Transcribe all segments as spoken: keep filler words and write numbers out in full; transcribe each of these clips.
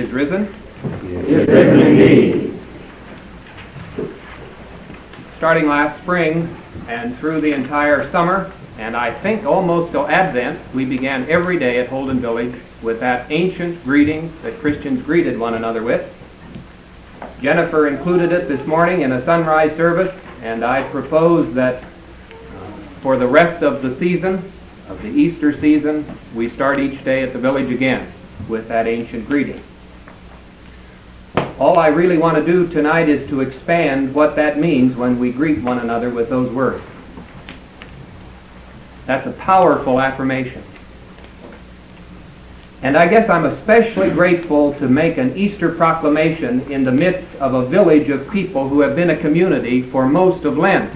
is risen. He is risen indeed. Starting last spring and through the entire summer, and I think almost till Advent, we began every day at Holden Village with that ancient greeting that Christians greeted one another with. Jennifer included it this morning in a sunrise service, and I propose that for the rest of the season, of the Easter season, we start each day at the village again with that ancient greeting. All I really want to do tonight is to expand what that means when we greet one another with those words. That's a powerful affirmation. And I guess I'm especially grateful to make an Easter proclamation in the midst of a village of people who have been a community for most of Lent.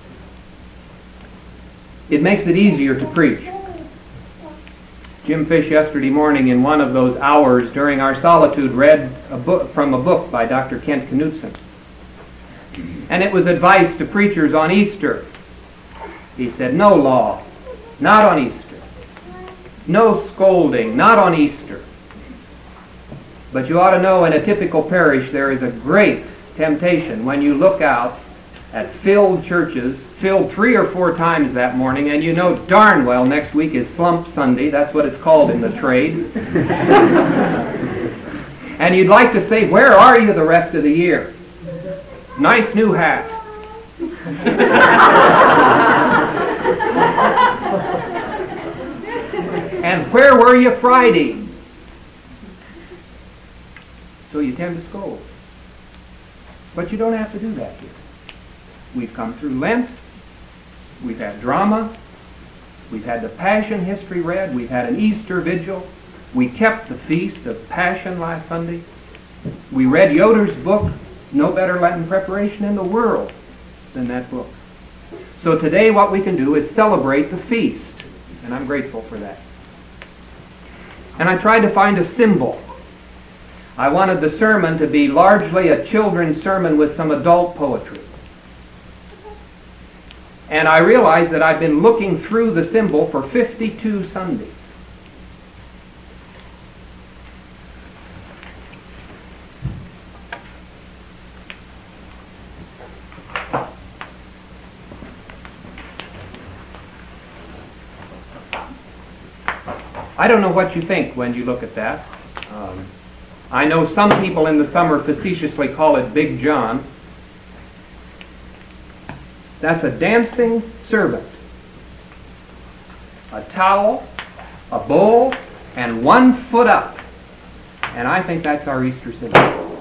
It makes it easier to preach. Jim Fish yesterday morning in one of those hours during our solitude read a book from a book by Doctor Kent Knutson. And it was advice to preachers on Easter. He said, no law, not on Easter. No scolding, not on Easter. But you ought to know in a typical parish there is a great temptation when you look out at filled churches, filled three or four times that morning, and you know darn well next week is Slump Sunday. That's what it's called in the trade. And you'd like to say, where are you the rest of the year? Nice new hat. And where were you Friday? So you tend to scold. But you don't have to do that here. We've come through Lent. We've had drama. We've had the Passion history read. We've had an Easter vigil. We kept the Feast of Passion last Sunday. We read Yoder's book, No Better Lenten Preparation in the World than that book. So today what we can do is celebrate the feast. And I'm grateful for that. And I tried to find a symbol. I wanted the sermon to be largely a children's sermon with some adult poetry. And I realized that I've been looking through the symbol for fifty-two Sundays. I don't know what you think when you look at that. Um, I know some people in the summer facetiously call it Big John. That's a dancing servant, a towel, a bowl, and one foot up. And I think that's our Easter symbol.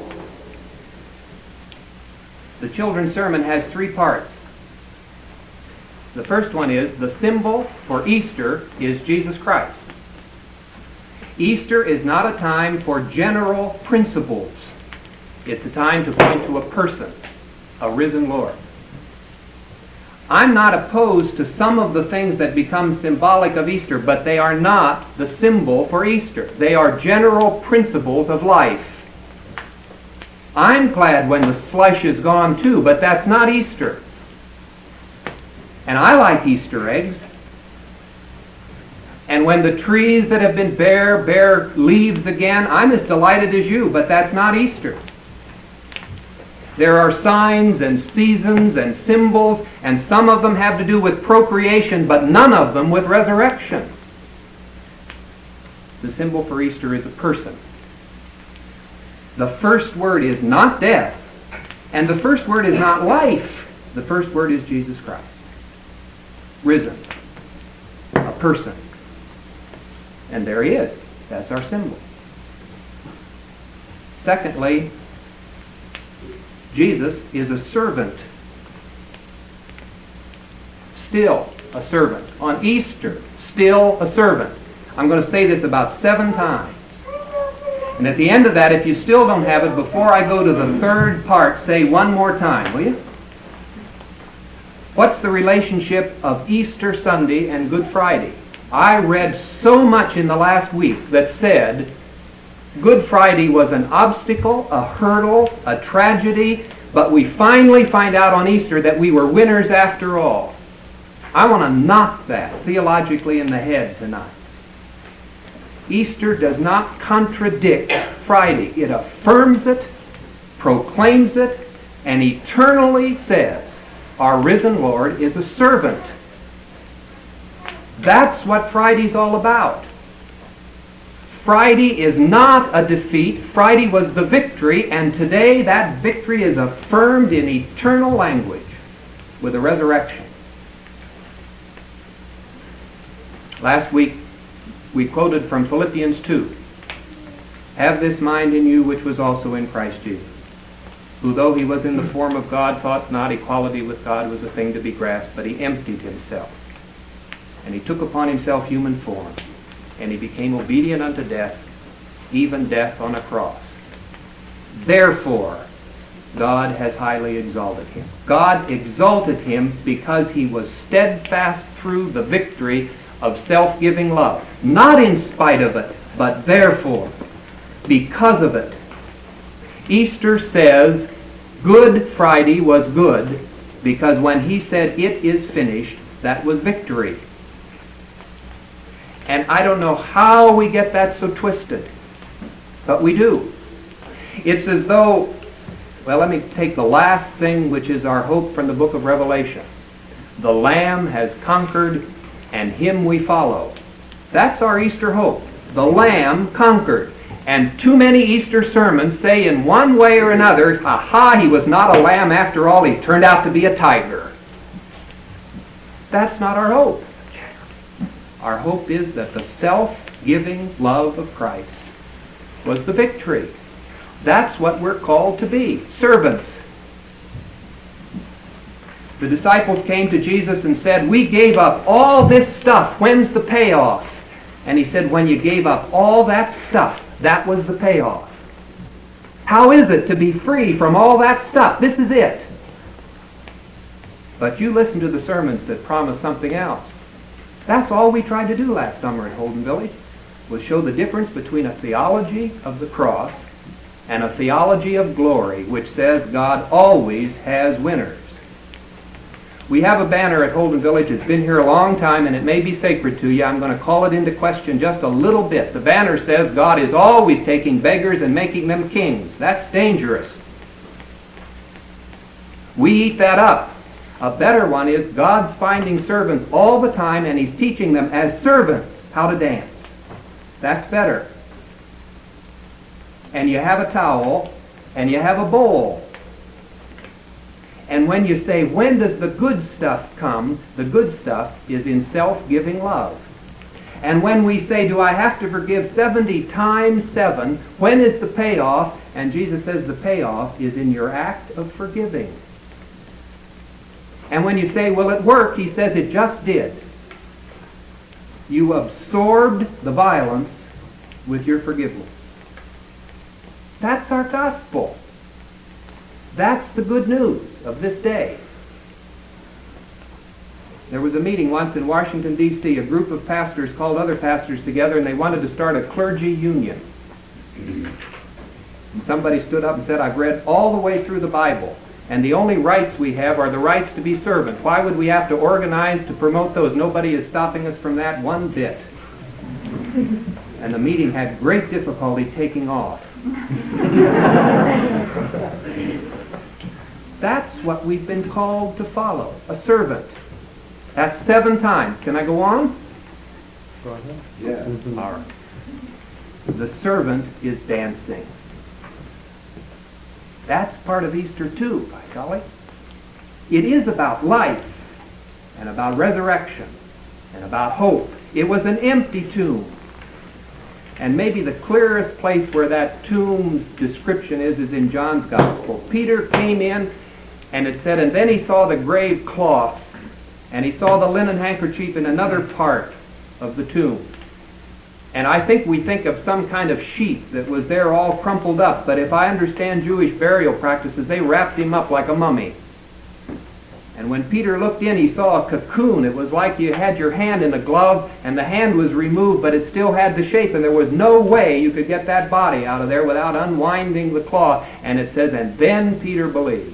The children's sermon has three parts. The first one is the symbol for Easter is Jesus Christ. Easter is not a time for general principles. It's a time to point to a person, a risen Lord. I'm not opposed to some of the things that become symbolic of Easter, but they are not the symbol for Easter. They are general principles of life. I'm glad when the slush is gone too, but that's not Easter. And I like Easter eggs. And when the trees that have been bare bear leaves again, I'm as delighted as you, but that's not Easter. There are signs and seasons and symbols, and some of them have to do with procreation, but none of them with resurrection. The symbol for Easter is a person. The first word is not death, and the first word is not life. The first word is Jesus Christ. Risen. A person. And there he is. That's our symbol. Secondly, Jesus is a servant. Still a servant. On Easter, still a servant. I'm going to say this about seven times. And at the end of that, if you still don't have it, before I go to the third part, say one more time, will you? What's the relationship of Easter Sunday and Good Friday? I read so much in the last week that said Good Friday was an obstacle, a hurdle, a tragedy, but we finally find out on Easter that we were winners after all. I want to knock that theologically in the head tonight. Easter does not contradict Friday. It affirms it, proclaims it, and eternally says, our risen Lord is a servant. That's what Friday's all about. Friday is not a defeat. Friday was the victory, and today that victory is affirmed in eternal language with the resurrection. Last week, we quoted from Philippians two. Have this mind in you which was also in Christ Jesus, who though he was in the form of God, thought not equality with God was a thing to be grasped, but he emptied himself. And he took upon himself human form, and he became obedient unto death, even death on a cross. Therefore, God has highly exalted him. God exalted him because he was steadfast through the victory of self-giving love. Not in spite of it, but therefore, because of it. Easter says Good Friday was good because when he said it is finished, that was victory. And I don't know how we get that so twisted, but we do. It's as though, well, let me take the last thing, which is our hope from the book of Revelation. The Lamb has conquered, and him we follow. That's our Easter hope. The Lamb conquered. And too many Easter sermons say in one way or another, aha, he was not a lamb after all, he turned out to be a tiger. That's not our hope. Our hope is that the self-giving love of Christ was the victory. That's what we're called to be, servants. The disciples came to Jesus and said, we gave up all this stuff. When's the payoff? And he said, when you gave up all that stuff, that was the payoff. How is it to be free from all that stuff? This is it. But you listen to the sermons that promise something else. That's all we tried to do last summer at Holden Village, was show the difference between a theology of the cross and a theology of glory, which says God always has winners. We have a banner at Holden Village. It's been here a long time, and it may be sacred to you. I'm going to call it into question just a little bit. The banner says God is always taking beggars and making them kings. That's dangerous. We eat that up. A better one is God's finding servants all the time, and he's teaching them as servants how to dance. That's better. And you have a towel, and you have a bowl. And when you say, when does the good stuff come? The good stuff is in self-giving love. And when we say, do I have to forgive seventy times seven? When is the payoff? And Jesus says the payoff is in your act of forgiving. And when you say, will it work? He says it just did. You absorbed the violence with your forgiveness. That's our gospel. That's the good news of this day. There was a meeting once in Washington, D C A group of pastors called other pastors together, and they wanted to start a clergy union. And somebody stood up and said, I've read all the way through the Bible, and the only rights we have are the rights to be servants. Why would we have to organize to promote those? Nobody is stopping us from that one bit. And the meeting had great difficulty taking off. That's what we've been called to follow, a servant. That's seven times. Can I go on? Go ahead. Yeah. All right. The servant is dancing. That's part of Easter too, by golly. It is about life and about resurrection and about hope. It was an empty tomb. And maybe the clearest place where that tomb's description is is in John's Gospel. Peter came in, and it said, and then he saw the grave cloth, and he saw the linen handkerchief in another part of the tomb. And I think we think of some kind of sheet that was there all crumpled up, but if I understand Jewish burial practices, they wrapped him up like a mummy. And when Peter looked in, he saw a cocoon. It was like you had your hand in a glove, and the hand was removed, but it still had the shape, and there was no way you could get that body out of there without unwinding the cloth. And it says, and then Peter believed.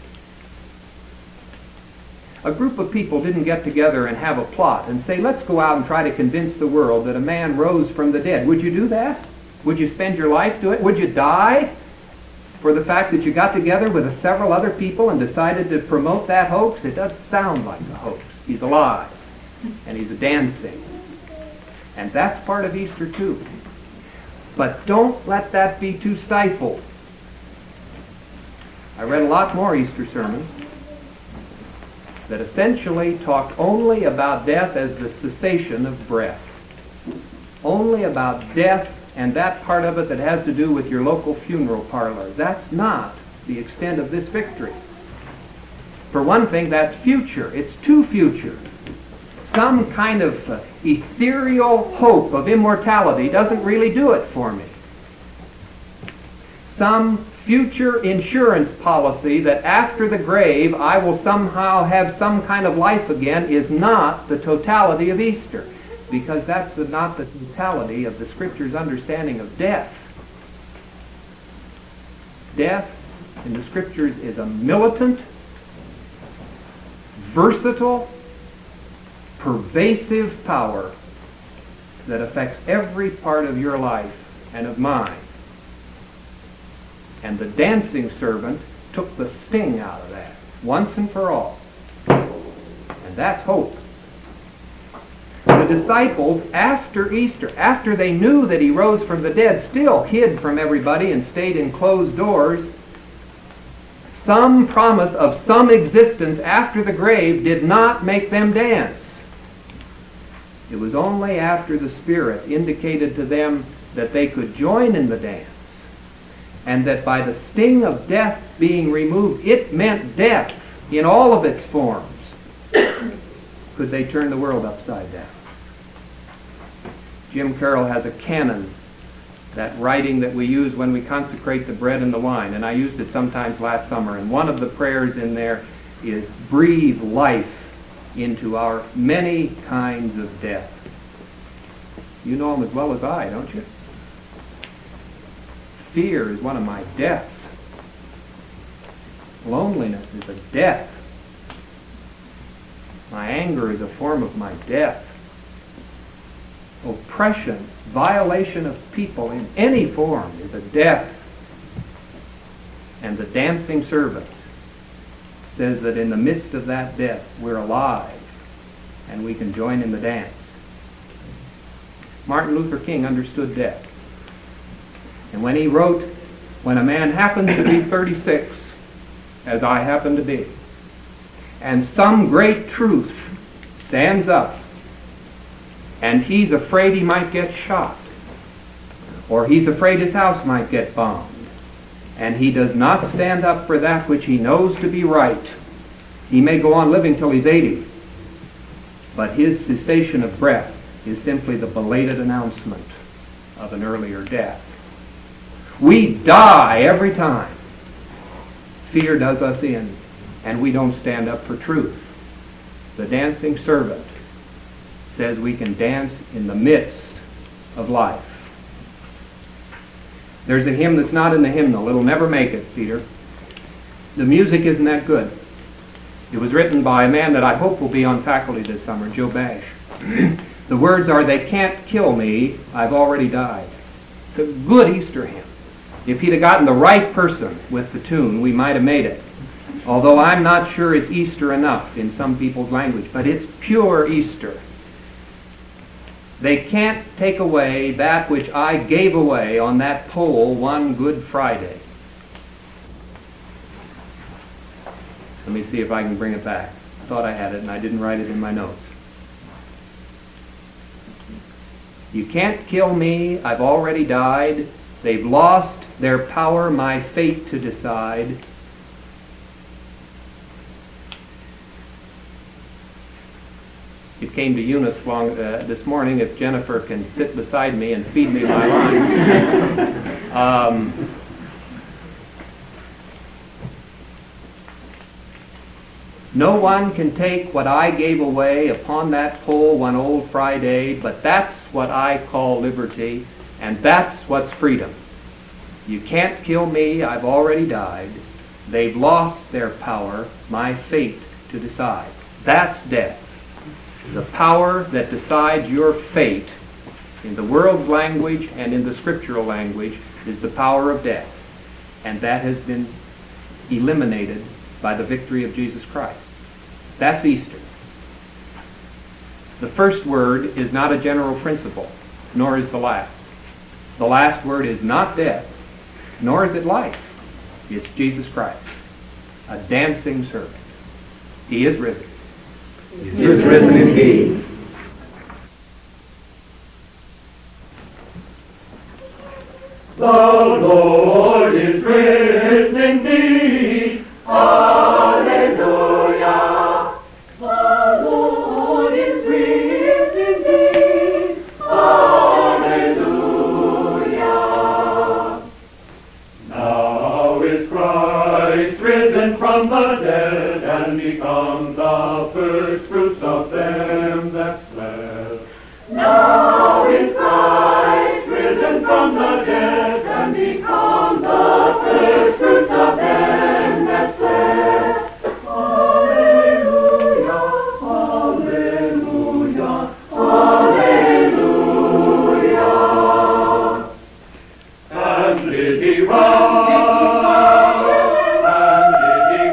A group of people didn't get together and have a plot and say, let's go out and try to convince the world that a man rose from the dead. Would you do that? Would you spend your life doing it? Would you die for the fact that you got together with several other people and decided to promote that hoax? It does sound like a hoax. He's alive, and he's a dancing. And that's part of Easter too. But don't let that be too stifled. I read a lot more Easter sermons that essentially talked only about death as the cessation of breath. Only about death and that part of it that has to do with your local funeral parlor. That's not the extent of this victory. For one thing, that's future. It's too future. Some kind of uh, ethereal hope of immortality doesn't really do it for me. Some future insurance policy that after the grave I will somehow have some kind of life again is not the totality of Easter, because that's the, not the totality of the Scripture's understanding of death. Death in the Scriptures is a militant, versatile, pervasive power that affects every part of your life and of mine. And the dancing servant took the sting out of that, once and for all. And that's hope. The disciples, after Easter, after they knew that he rose from the dead, still hid from everybody and stayed in closed doors. Some promise of some existence after the grave did not make them dance. It was only after the Spirit indicated to them that they could join in the dance, and that by the sting of death being removed, it meant death in all of its forms, could they turn the world upside down. Jim Carroll has a canon, that writing that we use when we consecrate the bread and the wine, and I used it sometimes last summer, and one of the prayers in there is, breathe life into our many kinds of death. You know them as well as I, don't you? Fear is one of my deaths. Loneliness is a death. My anger is a form of my death. Oppression, violation of people in any form is a death. And the dancing servant says that in the midst of that death, we're alive and we can join in the dance. Martin Luther King understood death. And when he wrote, when a man happens to be thirty-six, as I happen to be, and some great truth stands up, and he's afraid he might get shot, or he's afraid his house might get bombed, and he does not stand up for that which he knows to be right, he may go on living till he's eighty, but his cessation of breath is simply the belated announcement of an earlier death. We die every time fear does us in, and we don't stand up for truth. The dancing servant says we can dance in the midst of life. There's a hymn that's not in the hymnal. It'll never make it, Peter. The music isn't that good. It was written by a man that I hope will be on faculty this summer, Joe Bash. The words are, they can't kill me, I've already died. It's a good Easter hymn. If he'd have gotten the right person with the tune, we might have made it. Although I'm not sure it's Easter enough in some people's language, but it's pure Easter. They can't take away that which I gave away on that pole one Good Friday. Let me see if I can bring it back. I thought I had it and I didn't write it in my notes. You can't kill me, I've already died. They've lost their power, my fate to decide. It came to Eunice long, uh, this morning, if Jennifer can sit beside me and feed me my line. um, no one can take what I gave away upon that pole one old Friday, but that's what I call liberty, and that's what's freedom. You can't kill me, I've already died. They've lost their power, my fate to decide. That's death. The power that decides your fate in the world's language and in the scriptural language, is the power of death. And that has been eliminated by the victory of Jesus Christ. That's Easter. The first word is not a general principle, nor is the last. The last word is not death, nor is it life. It's Jesus Christ, a dancing servant. He is risen. He is risen indeed. The Lord is risen indeed. Hallelujah. The Lord is risen indeed. Hallelujah. Now is Christ risen from the dead and become the first fruits of them that slept. Now is Christ risen from the dead and become the first fruits of them that slept. Hallelujah, hallelujah, hallelujah. And did he rise? And did he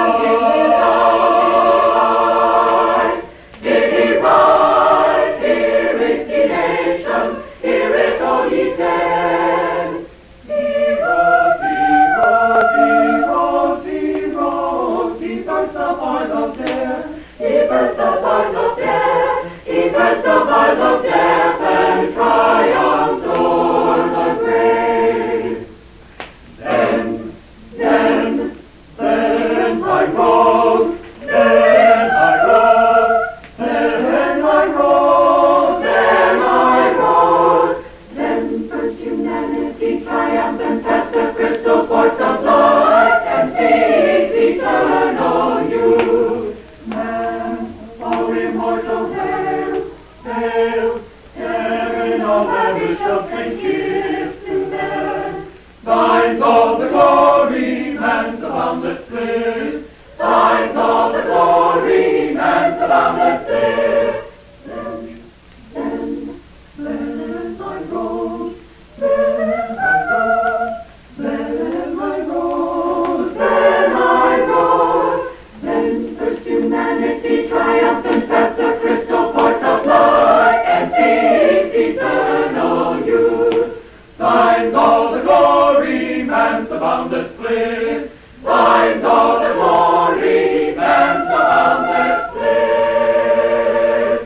rise? Did he rise? Hear it, ye nations, hear it, all ye dead. He rose, he rose, he rose, he rose, he burst the bars of death, he burst the bars of death, he burst the bars of death, and triumphed o'er the grave. Then, then, then I rose, then I rose, then I rose, then I rose. Then first humanity triumphant past the crystal ports of light and sees eternal youth. Man, our immortal hail, hail, heaven all lavish of great gifts to man. Thine's all the glory, man's the boundless bliss. Thine's all the glory, man's the boundless bliss. Then, then, then I rose, then I rose, then I rose, then I rose. Then first humanity triumphant past the crystal ports of light and sees eternal youth. Thine's all the glory, man's the boundless bliss. Thine's all the glory, man's the boundless bliss.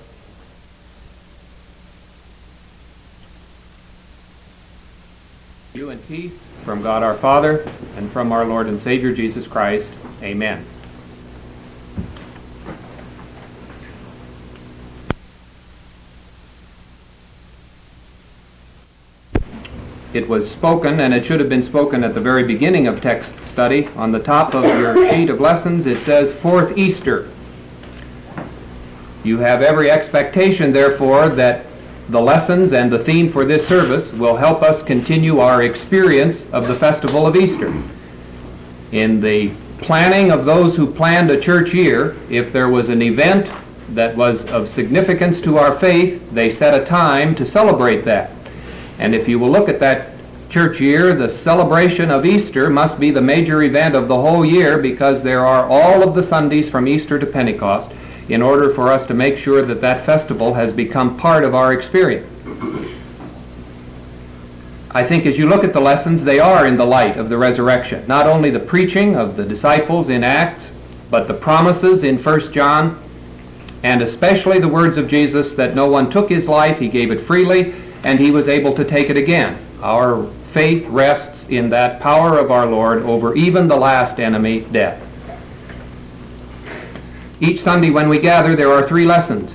You and peace from God our Father and from our Lord and Savior Jesus Christ. Amen. It was spoken, and it should have been spoken at the very beginning of text study. On the top of your sheet of lessons it says, Fourth Easter. You have every expectation, therefore, that the lessons and the theme for this service will help us continue our experience of the festival of Easter. In the planning of those who planned a church year, if there was an event that was of significance to our faith, they set a time to celebrate that. And if you will look at that church year, the celebration of Easter must be the major event of the whole year, because there are all of the Sundays from Easter to Pentecost in order for us to make sure that that festival has become part of our experience. I think as you look at the lessons, they are in the light of the resurrection. Not only the preaching of the disciples in Acts, but the promises in First John, and especially the words of Jesus that no one took his life, he gave it freely, and he was able to take it again. Our faith rests in that power of our Lord over even the last enemy, death. Each Sunday when we gather, there are three lessons.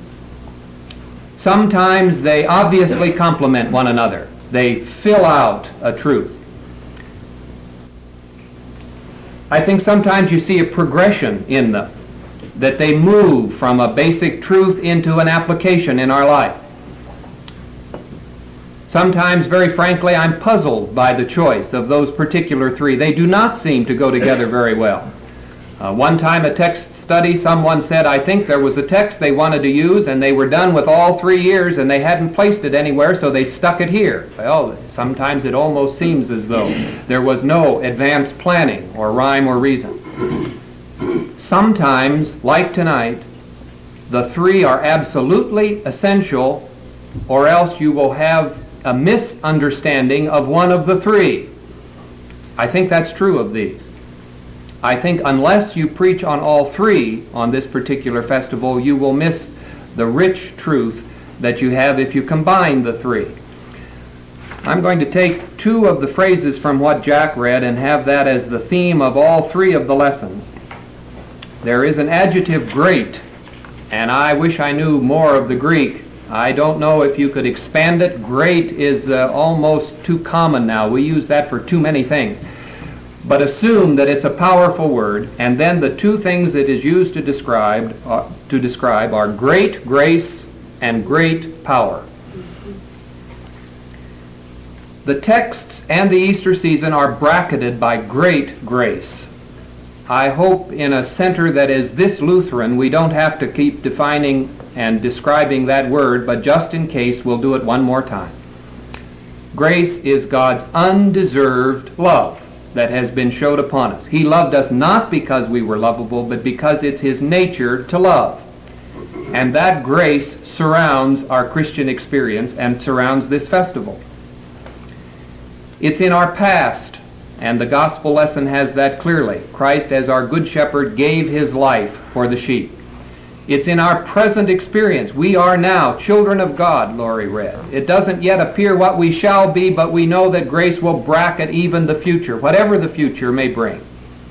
Sometimes they obviously complement one another. They fill out a truth. I think sometimes you see a progression in them, that they move from a basic truth into an application in our life. Sometimes, very frankly, I'm puzzled by the choice of those particular three. They do not seem to go together very well. Uh, one time a text study, someone said, I think there was a text they wanted to use, and they were done with all three years, and they hadn't placed it anywhere, so they stuck it here. Well, sometimes it almost seems as though there was no advanced planning or rhyme or reason. Sometimes, like tonight, the three are absolutely essential, or else you will have a misunderstanding of one of the three. I think that's true of these. I think unless you preach on all three on this particular festival, you will miss the rich truth that you have if you combine the three. I'm going to take two of the phrases from what Jack read and have that as the theme of all three of the lessons. There is an adjective, great, and I wish I knew more of the Greek. I don't know if you could expand it. Great is uh, almost too common now. We use that for too many things. But assume that it's a powerful word, and then the two things it is used to describe, uh, to describe are great grace and great power. The texts and the Easter season are bracketed by great grace. I hope in a center that is this Lutheran, we don't have to keep defining and describing that word, but just in case, we'll do it one more time. Grace is God's undeserved love that has been showed upon us. He loved us not because we were lovable, but because it's His nature to love. And that grace surrounds our Christian experience and surrounds this festival. It's in our past, and the gospel lesson has that clearly. Christ, as our good shepherd, gave His life for the sheep. It's in our present experience. We are now children of God, Laurie read. It doesn't yet appear what we shall be, but we know that grace will bracket even the future, whatever the future may bring.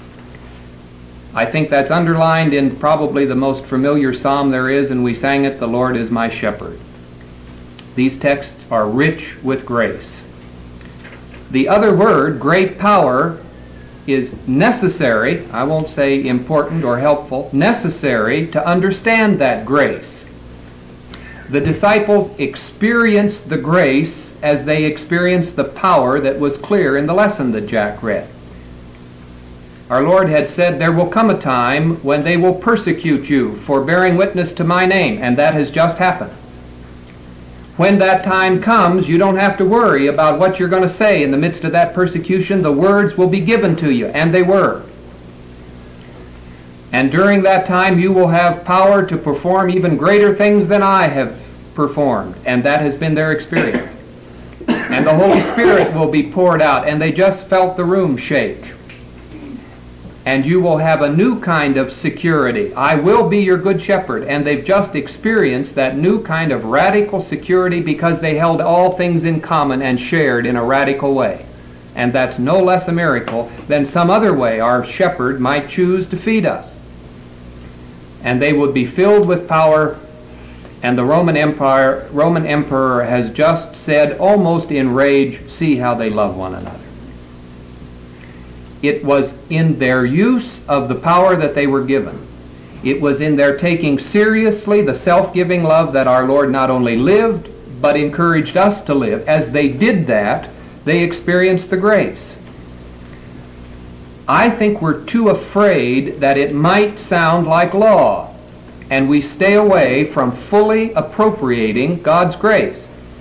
I think that's underlined in probably the most familiar psalm there is, and we sang it, "The Lord is my shepherd." These texts are rich with grace. The other word, great power, is necessary, I won't say important or helpful, necessary to understand that grace. The disciples experienced the grace as they experienced the power that was clear in the lesson that Jack read. Our Lord had said, there will come a time when they will persecute you for bearing witness to my name, and that has just happened. When that time comes, you don't have to worry about what you're going to say in the midst of that persecution. The words will be given to you, and they were. And during that time, you will have power to perform even greater things than I have performed, and that has been their experience. And the Holy Spirit will be poured out, and they just felt the room shake. And you will have a new kind of security. I will be your good shepherd. And they've just experienced that new kind of radical security because they held all things in common and shared in a radical way. And that's no less a miracle than some other way our shepherd might choose to feed us. And they would be filled with power. And the Roman Empire, Roman Emperor has just said, almost in rage, see how they love one another. It was in their use of the power that they were given. It was in their taking seriously the self-giving love that our Lord not only lived, but encouraged us to live. As they did that, they experienced the grace. I think we're too afraid that it might sound like law, and we stay away from fully appropriating God's grace.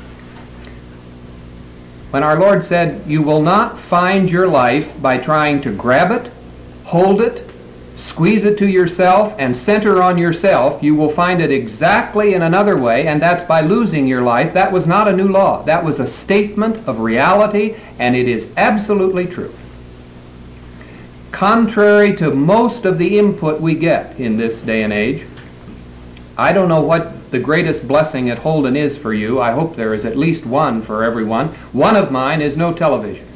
When our Lord said, you will not find your life by trying to grab it, hold it, squeeze it to yourself, and center on yourself, you will find it exactly in another way, and that's by losing your life. That was not a new law. That was a statement of reality, and it is absolutely true. Contrary to most of the input we get in this day and age, I don't know what the greatest blessing at Holden is for you. I hope there is at least one for everyone. One of mine is no television.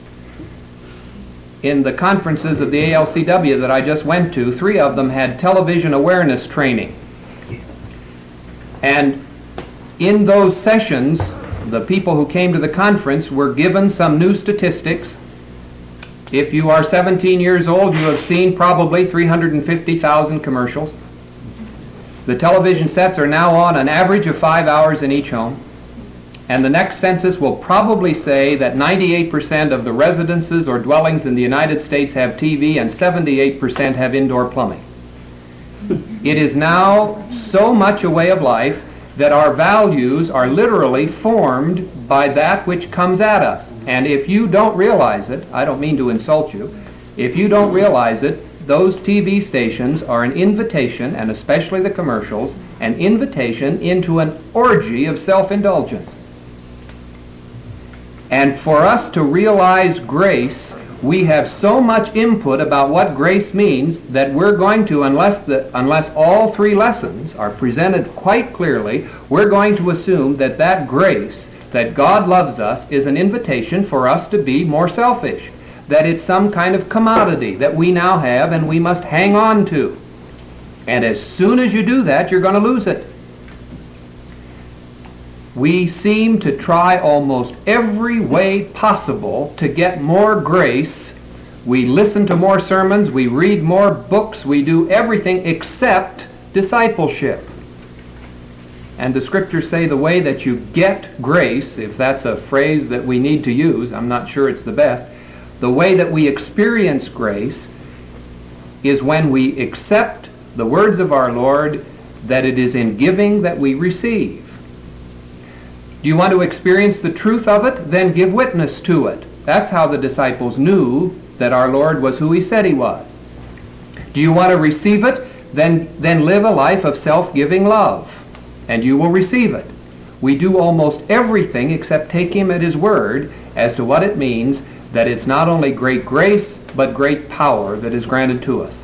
In the conferences of the A L C W that I just went to, three of them had television awareness training. And in those sessions, the people who came to the conference were given some new statistics. If you are seventeen years old, you have seen probably three hundred fifty thousand commercials. The television sets are now on an average of five hours in each home. And the next census will probably say that ninety-eight percent of the residences or dwellings in the United States have T V and seventy-eight percent have indoor plumbing. It is now so much a way of life that our values are literally formed by that which comes at us. And if you don't realize it, I don't mean to insult you, if you don't realize it, those T V stations are an invitation, and especially the commercials, an invitation into an orgy of self-indulgence. And for us to realize grace, we have so much input about what grace means that we're going to, unless the, unless all three lessons are presented quite clearly, we're going to assume that that grace, that God loves us, is an invitation for us to be more selfish, that it's some kind of commodity that we now have and we must hang on to. And as soon as you do that, you're going to lose it. We seem to try almost every way possible to get more grace. We listen to more sermons, we read more books, we do everything except discipleship. And the scriptures say the way that you get grace, if that's a phrase that we need to use, I'm not sure it's the best, the way that we experience grace is when we accept the words of our Lord that it is in giving that we receive. Do you want to experience the truth of it? Then give witness to it. That's how the disciples knew that our Lord was who he said he was. Do you want to receive it? Then, then live a life of self-giving love, and you will receive it. We do almost everything except take him at his word as to what it means that it's not only great grace, but great power that is granted to us.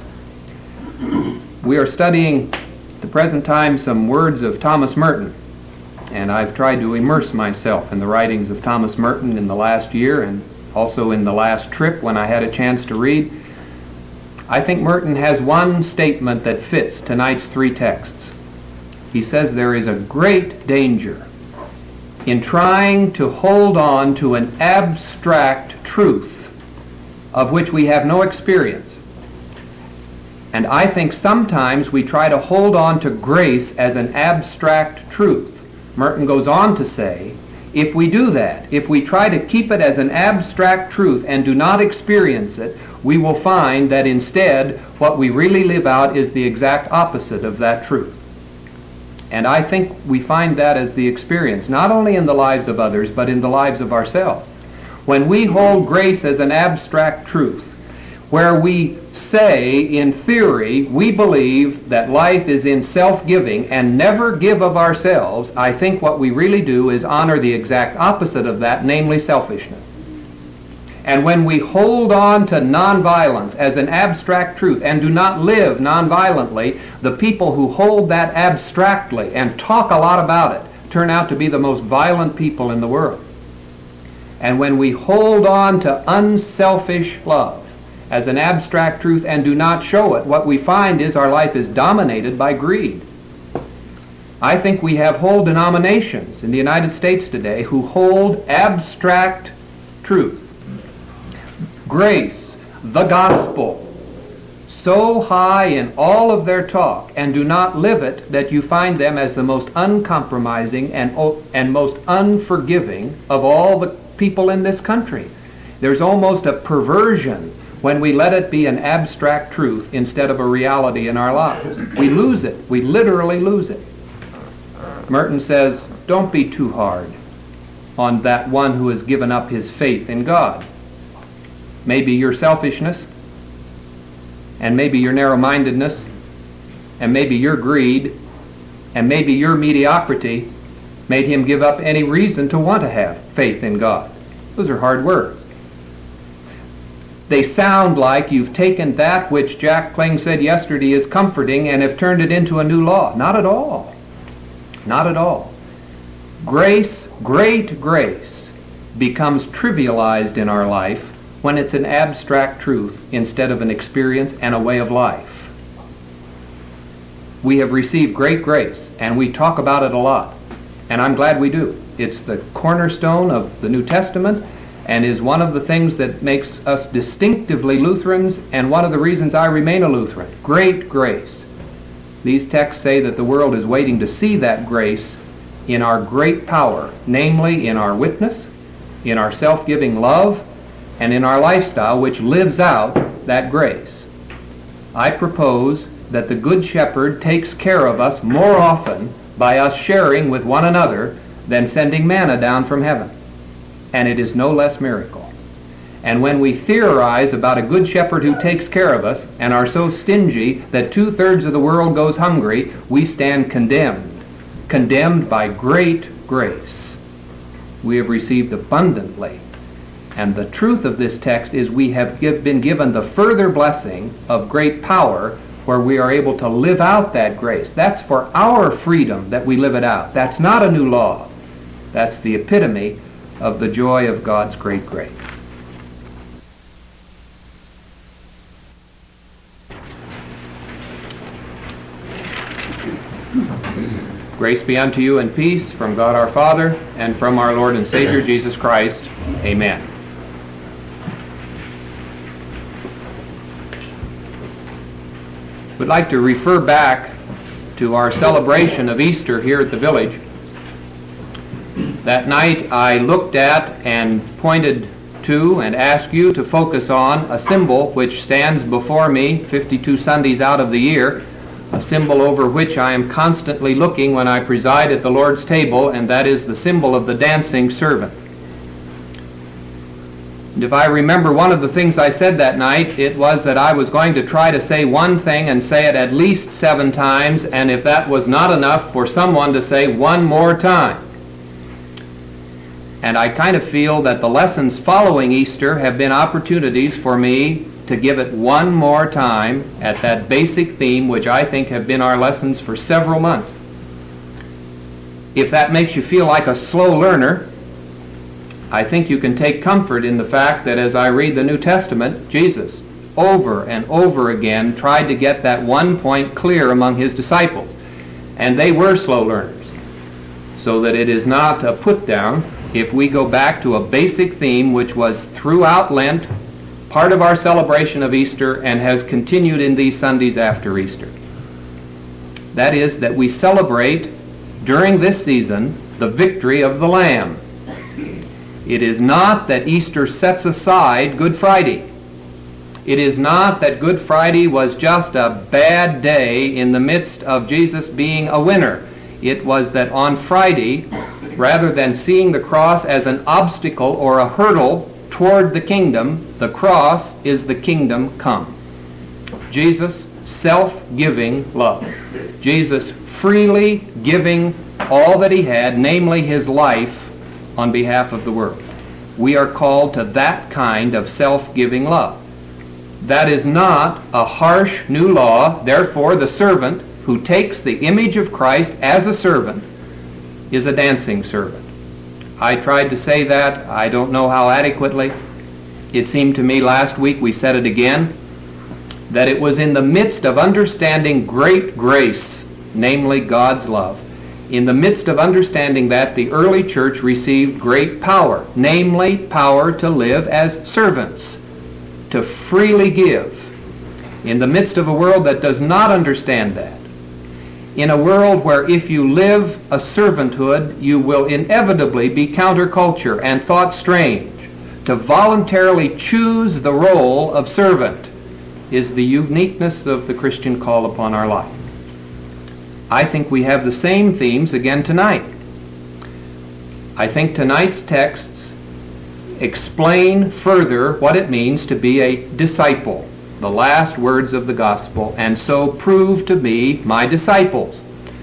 We are studying at the present time some words of Thomas Merton. And I've tried to immerse myself in the writings of Thomas Merton in the last year and also in the last trip when I had a chance to read. I think Merton has one statement that fits tonight's three texts. He says there is a great danger in trying to hold on to an abstract truth of which we have no experience. And I think sometimes we try to hold on to grace as an abstract truth. Merton goes on to say, if we do that, if we try to keep it as an abstract truth and do not experience it, we will find that instead what we really live out is the exact opposite of that truth. And I think we find that as the experience, not only in the lives of others, but in the lives of ourselves. When we hold grace as an abstract truth, where we say, in theory, we believe that life is in self-giving and never give of ourselves, I think what we really do is honor the exact opposite of that, namely selfishness. And when we hold on to nonviolence as an abstract truth and do not live nonviolently, the people who hold that abstractly and talk a lot about it turn out to be the most violent people in the world. And when we hold on to unselfish love as an abstract truth and do not show it, what we find is our life is dominated by greed. I think we have whole denominations in the United States today who hold abstract truth, grace, the gospel, so high in all of their talk and do not live it that you find them as the most uncompromising and, and most unforgiving of all the people in this country. There's almost a perversion when we let it be an abstract truth instead of a reality in our lives. We lose it. We literally lose it. Merton says, don't be too hard on that one who has given up his faith in God. Maybe your selfishness, and maybe your narrow-mindedness, and maybe your greed, and maybe your mediocrity made him give up any reason to want to have faith in God. Those are hard words. They sound like you've taken that which Jack Kling said yesterday is comforting and have turned it into a new law. Not at all. Not at all. Grace, great grace, becomes trivialized in our life when it's an abstract truth instead of an experience and a way of life. We have received great grace, and we talk about it a lot, and I'm glad we do. It's the cornerstone of the New Testament, and is one of the things that makes us distinctively Lutherans, and one of the reasons I remain a Lutheran. Great grace. These texts say that the world is waiting to see that grace in our great power, namely in our witness, in our self-giving love, and in our lifestyle which lives out that grace. I propose that the Good Shepherd takes care of us more often by us sharing with one another than sending manna down from heaven. And it is no less miracle. And when we theorize about a Good Shepherd who takes care of us and are so stingy that two-thirds of the world goes hungry, we stand condemned. Condemned by great grace. We have received abundantly. And the truth of this text is we have give, been given the further blessing of great power where we are able to live out that grace. That's for our freedom that we live it out. That's not a new law. That's the epitome of the joy of God's great grace. Grace be unto you and peace from God our Father and from our Lord and Savior Jesus Christ. Amen. We'd like to refer back to our celebration of Easter here at the village. That night I looked at and pointed to and asked you to focus on a symbol which stands before me fifty-two Sundays out of the year, a symbol over which I am constantly looking when I preside at the Lord's table, and that is the symbol of the dancing servant. And if I remember one of the things I said that night, it was that I was going to try to say one thing and say it at least seven times, and if that was not enough, for someone to say one more time. And I kind of feel that the lessons following Easter have been opportunities for me to give it one more time at that basic theme which I think have been our lessons for several months. If that makes you feel like a slow learner, I think you can take comfort in the fact that as I read the New Testament, Jesus, over and over again, tried to get that one point clear among his disciples. And they were slow learners. So that it is not a put down if we go back to a basic theme which was throughout Lent, part of our celebration of Easter, and has continued in these Sundays after Easter. That is, that we celebrate during this season the victory of the Lamb. It is not that Easter sets aside Good Friday. It is not that Good Friday was just a bad day in the midst of Jesus being a winner. It was that on Friday, rather than seeing the cross as an obstacle or a hurdle toward the kingdom, the cross is the kingdom come. Jesus' self-giving love. Jesus freely giving all that he had, namely his life, on behalf of the world. We are called to that kind of self-giving love. That is not a harsh new law. Therefore, the servant who takes the image of Christ as a servant is a dancing servant. I tried to say that. I don't know how adequately. It seemed to me last week, we said it again, that it was in the midst of understanding great grace, namely God's love, in the midst of understanding that, the early church received great power, namely power to live as servants, to freely give, in the midst of a world that does not understand that. In a world where if you live a servanthood, you will inevitably be counterculture and thought strange. To voluntarily choose the role of servant is the uniqueness of the Christian call upon our life. I think we have the same themes again tonight. I think tonight's texts explain further what it means to be a disciple, the last words of the gospel, and so prove to be my disciples.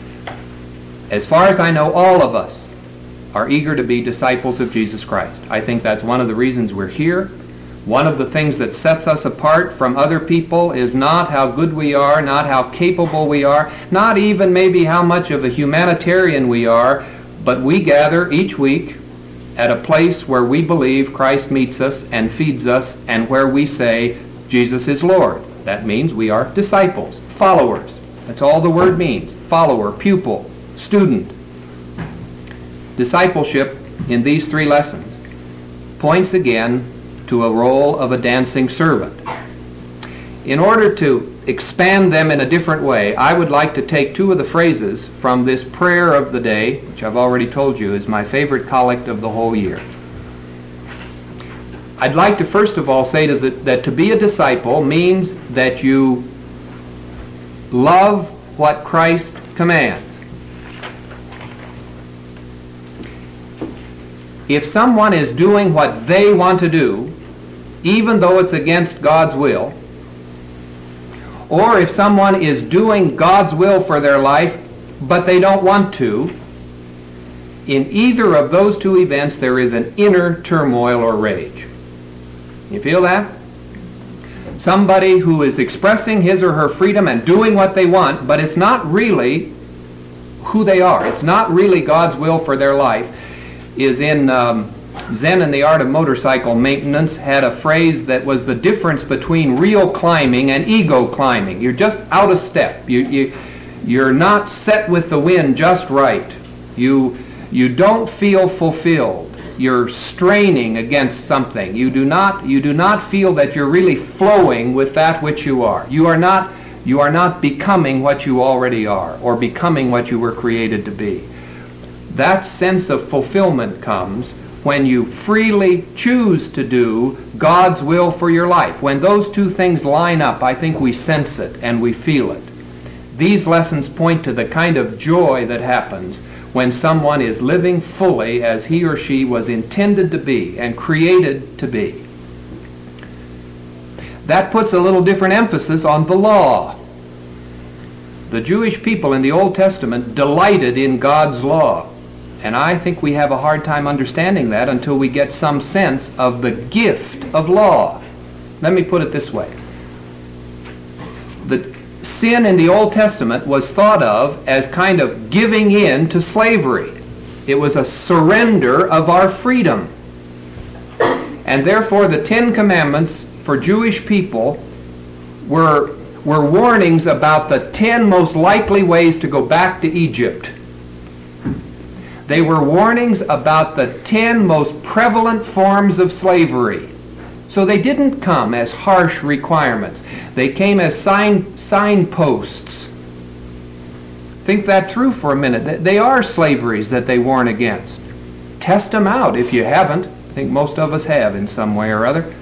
As far as I know, all of us are eager to be disciples of Jesus Christ. I think that's one of the reasons we're here. One of the things that sets us apart from other people is not how good we are, not how capable we are, not even maybe how much of a humanitarian we are, but we gather each week at a place where we believe Christ meets us and feeds us, and where we say, Jesus is Lord. That means we are disciples, followers. That's all the word means. Follower, pupil, student. Discipleship in these three lessons points again to a role of a dancing servant. In order to expand them in a different way, I would like to take two of the phrases from this prayer of the day, which I've already told you is my favorite collect of the whole year. I'd like to first of all say to the, that to be a disciple means that you Love what Christ commands. If someone is doing what they want to do, even though it's against God's will, or if someone is doing God's will for their life, but they don't want to, in either of those two events there is an inner turmoil or rage. You feel that? Somebody who is expressing his or her freedom and doing what they want, but it's not really who they are. It's not really God's will for their life. Is in um, Zen and the Art of Motorcycle Maintenance had a phrase that was the difference between real climbing and ego climbing. You're just out of step. You, you, you're not set with the wind just right. You, you don't feel fulfilled. You're straining against something. You do not, you do not feel that you're really flowing with that which you are. You are not, you are not becoming what you already are, or becoming what you were created to be. That sense of fulfillment comes when you freely choose to do God's will for your life. When those two things line up, I think we sense it and we feel it. These lessons point to the kind of joy that happens when someone is living fully as he or she was intended to be and created to be. That puts a little different emphasis on the law. The Jewish people in the Old Testament delighted in God's law. And I think we have a hard time understanding that until we get some sense of the gift of law. Let me put it this way. The sin in the Old Testament was thought of as kind of giving in to slavery. It was a surrender of our freedom. And therefore the Ten Commandments for Jewish people were, were warnings about the ten most likely ways to go back to Egypt. They were warnings about the ten most prevalent forms of slavery. So they didn't come as harsh requirements. They came as sign, signposts. Think that through for a minute. They are slaveries that they warn against. Test them out if you haven't. I think most of us have in some way or other.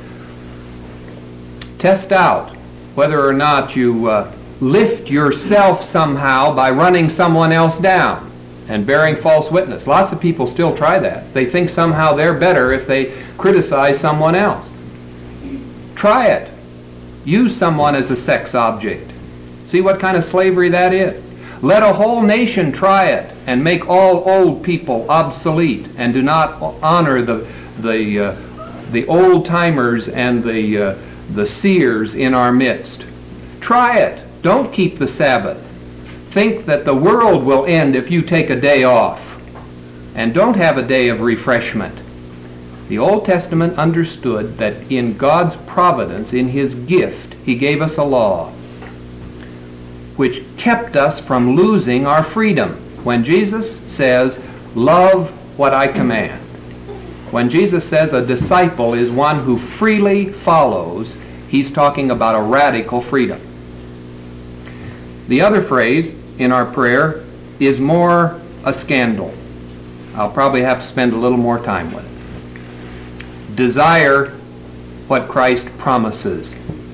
Test out whether or not you uh, lift yourself somehow by running someone else down and bearing false witness. Lots of people still try that. They think somehow they're better if they criticize someone else. Try it. Use someone as a sex object. See what kind of slavery that is. Let a whole nation try it and make all old people obsolete and do not honor the the uh, the old timers and the uh, the seers in our midst. Try it. Don't keep the Sabbath. Think that the world will end if you take a day off. And don't have a day of refreshment. The Old Testament understood that in God's providence, in His gift, He gave us a law which kept us from losing our freedom. When Jesus says, love what I command. When Jesus says a disciple is one who freely follows, He's talking about a radical freedom. The other phrase in our prayer is more a scandal. I'll probably have to spend a little more time with it. Desire what Christ promises.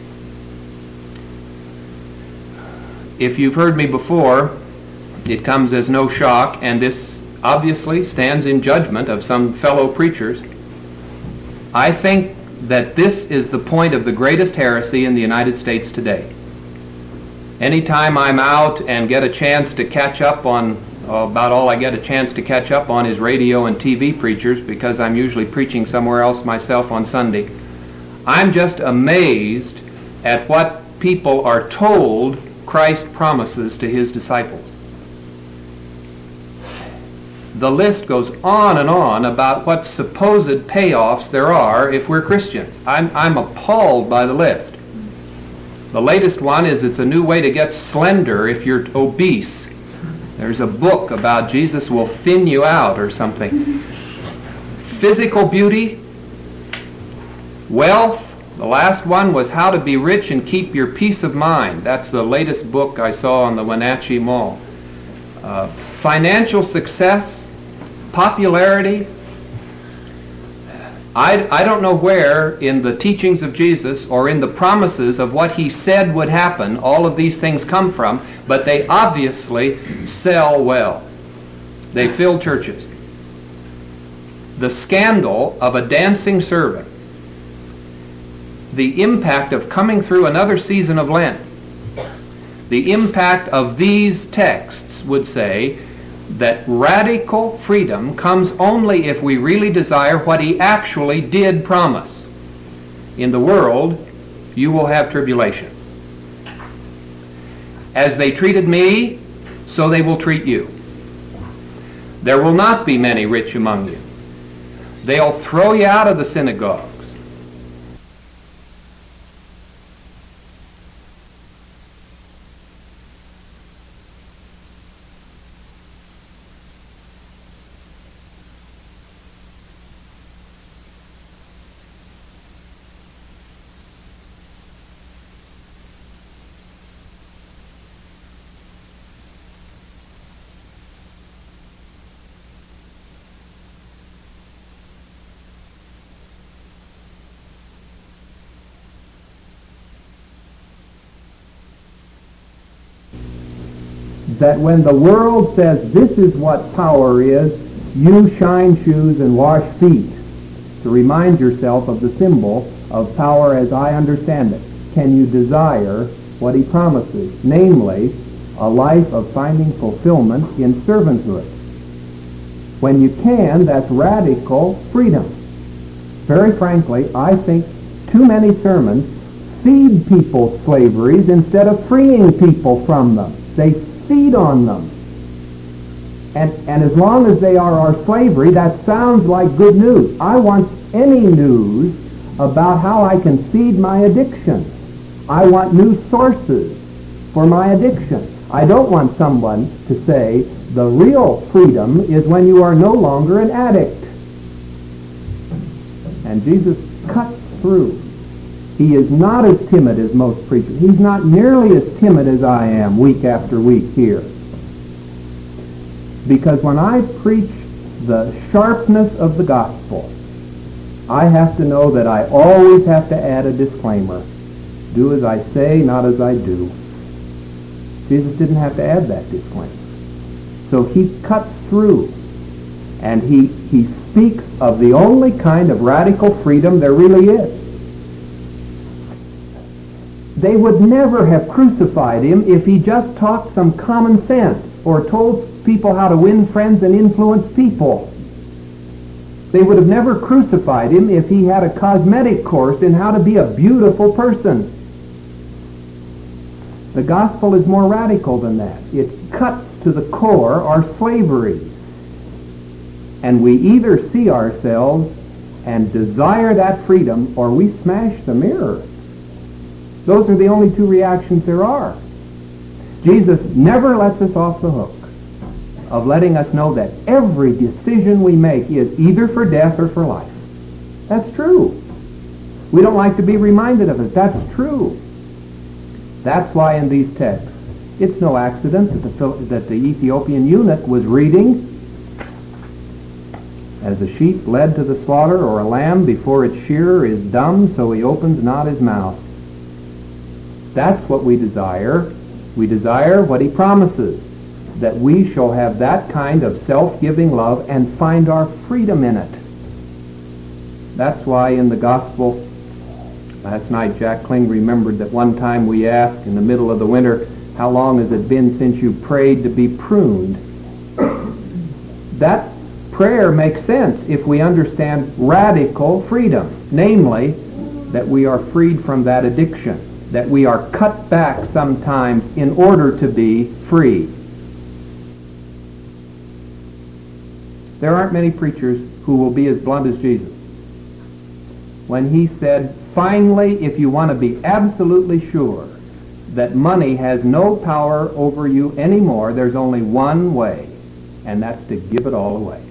If you've heard me before, it comes as no shock, and this obviously stands in judgment of some fellow preachers. I think that this is the point of the greatest heresy in the United States today. Anytime I'm out and get a chance to catch up on, oh, about all I get a chance to catch up on is radio and T V preachers, because I'm usually preaching somewhere else myself on Sunday, I'm just amazed at what people are told Christ promises to His disciples. The list goes on and on about what supposed payoffs there are if we're Christians. I'm, I'm appalled by the list. The latest one is it's a new way to get slender if you're obese. There's a book about Jesus will thin you out or something. Physical beauty, wealth. The last one was how to be rich and keep your peace of mind. That's the latest book I saw on the Wenatchee Mall. Uh, financial success, popularity, I, I don't know where in the teachings of Jesus or in the promises of what he said would happen all of these things come from, but they obviously sell well. They fill churches. The scandal of a dancing servant, the impact of coming through another season of Lent, the impact of these texts would say that radical freedom comes only if we really desire what he actually did promise. In the world, you will have tribulation. As they treated me, so they will treat you. There will not be many rich among you. They'll throw you out of the synagogue. That when the world says this is what power is, you shine shoes and wash feet to remind yourself of the symbol of power as I understand it. Can you desire what he promises, namely a life of finding fulfillment in servanthood? When you can, that's radical freedom. Very frankly, I think too many sermons feed people slaveries instead of freeing people from them. They feed on them. And, and as long as they are our slavery, that sounds like good news. I want any news about how I can feed my addiction. I want new sources for my addiction. I don't want someone to say the real freedom is when you are no longer an addict. And Jesus cuts through. He is not as timid as most preachers. He's not nearly as timid as I am week after week here. Because when I preach the sharpness of the gospel, I have to know that I always have to add a disclaimer. Do as I say, not as I do. Jesus didn't have to add that disclaimer. So he cuts through, and he, he speaks of the only kind of radical freedom there really is. They would never have crucified him if he just talked some common sense or told people how to win friends and influence people. They would have never crucified him if he had a cosmetic course in how to be a beautiful person. The gospel is more radical than that. It cuts to the core our slavery. And we either see ourselves and desire that freedom, or we smash the mirror. Those are the only two reactions there are. Jesus never lets us off the hook of letting us know that every decision we make is either for death or for life. That's true. We don't like to be reminded of it. That's true. That's why in these texts, it's no accident that the, that the Ethiopian eunuch was reading, as a sheep led to the slaughter, or a lamb before its shearer is dumb, so he opens not his mouth. That's what we desire. We desire what he promises, that we shall have that kind of self-giving love and find our freedom in it. That's why in the gospel, last night Jack Kling remembered that one time we asked in the middle of the winter, how long has it been since you prayed to be pruned? That prayer makes sense if we understand radical freedom, namely that we are freed from that addiction, that we are cut back sometimes in order to be free. There aren't many preachers who will be as blunt as Jesus. When he said, finally, if you want to be absolutely sure that money has no power over you anymore, there's only one way, and that's to give it all away.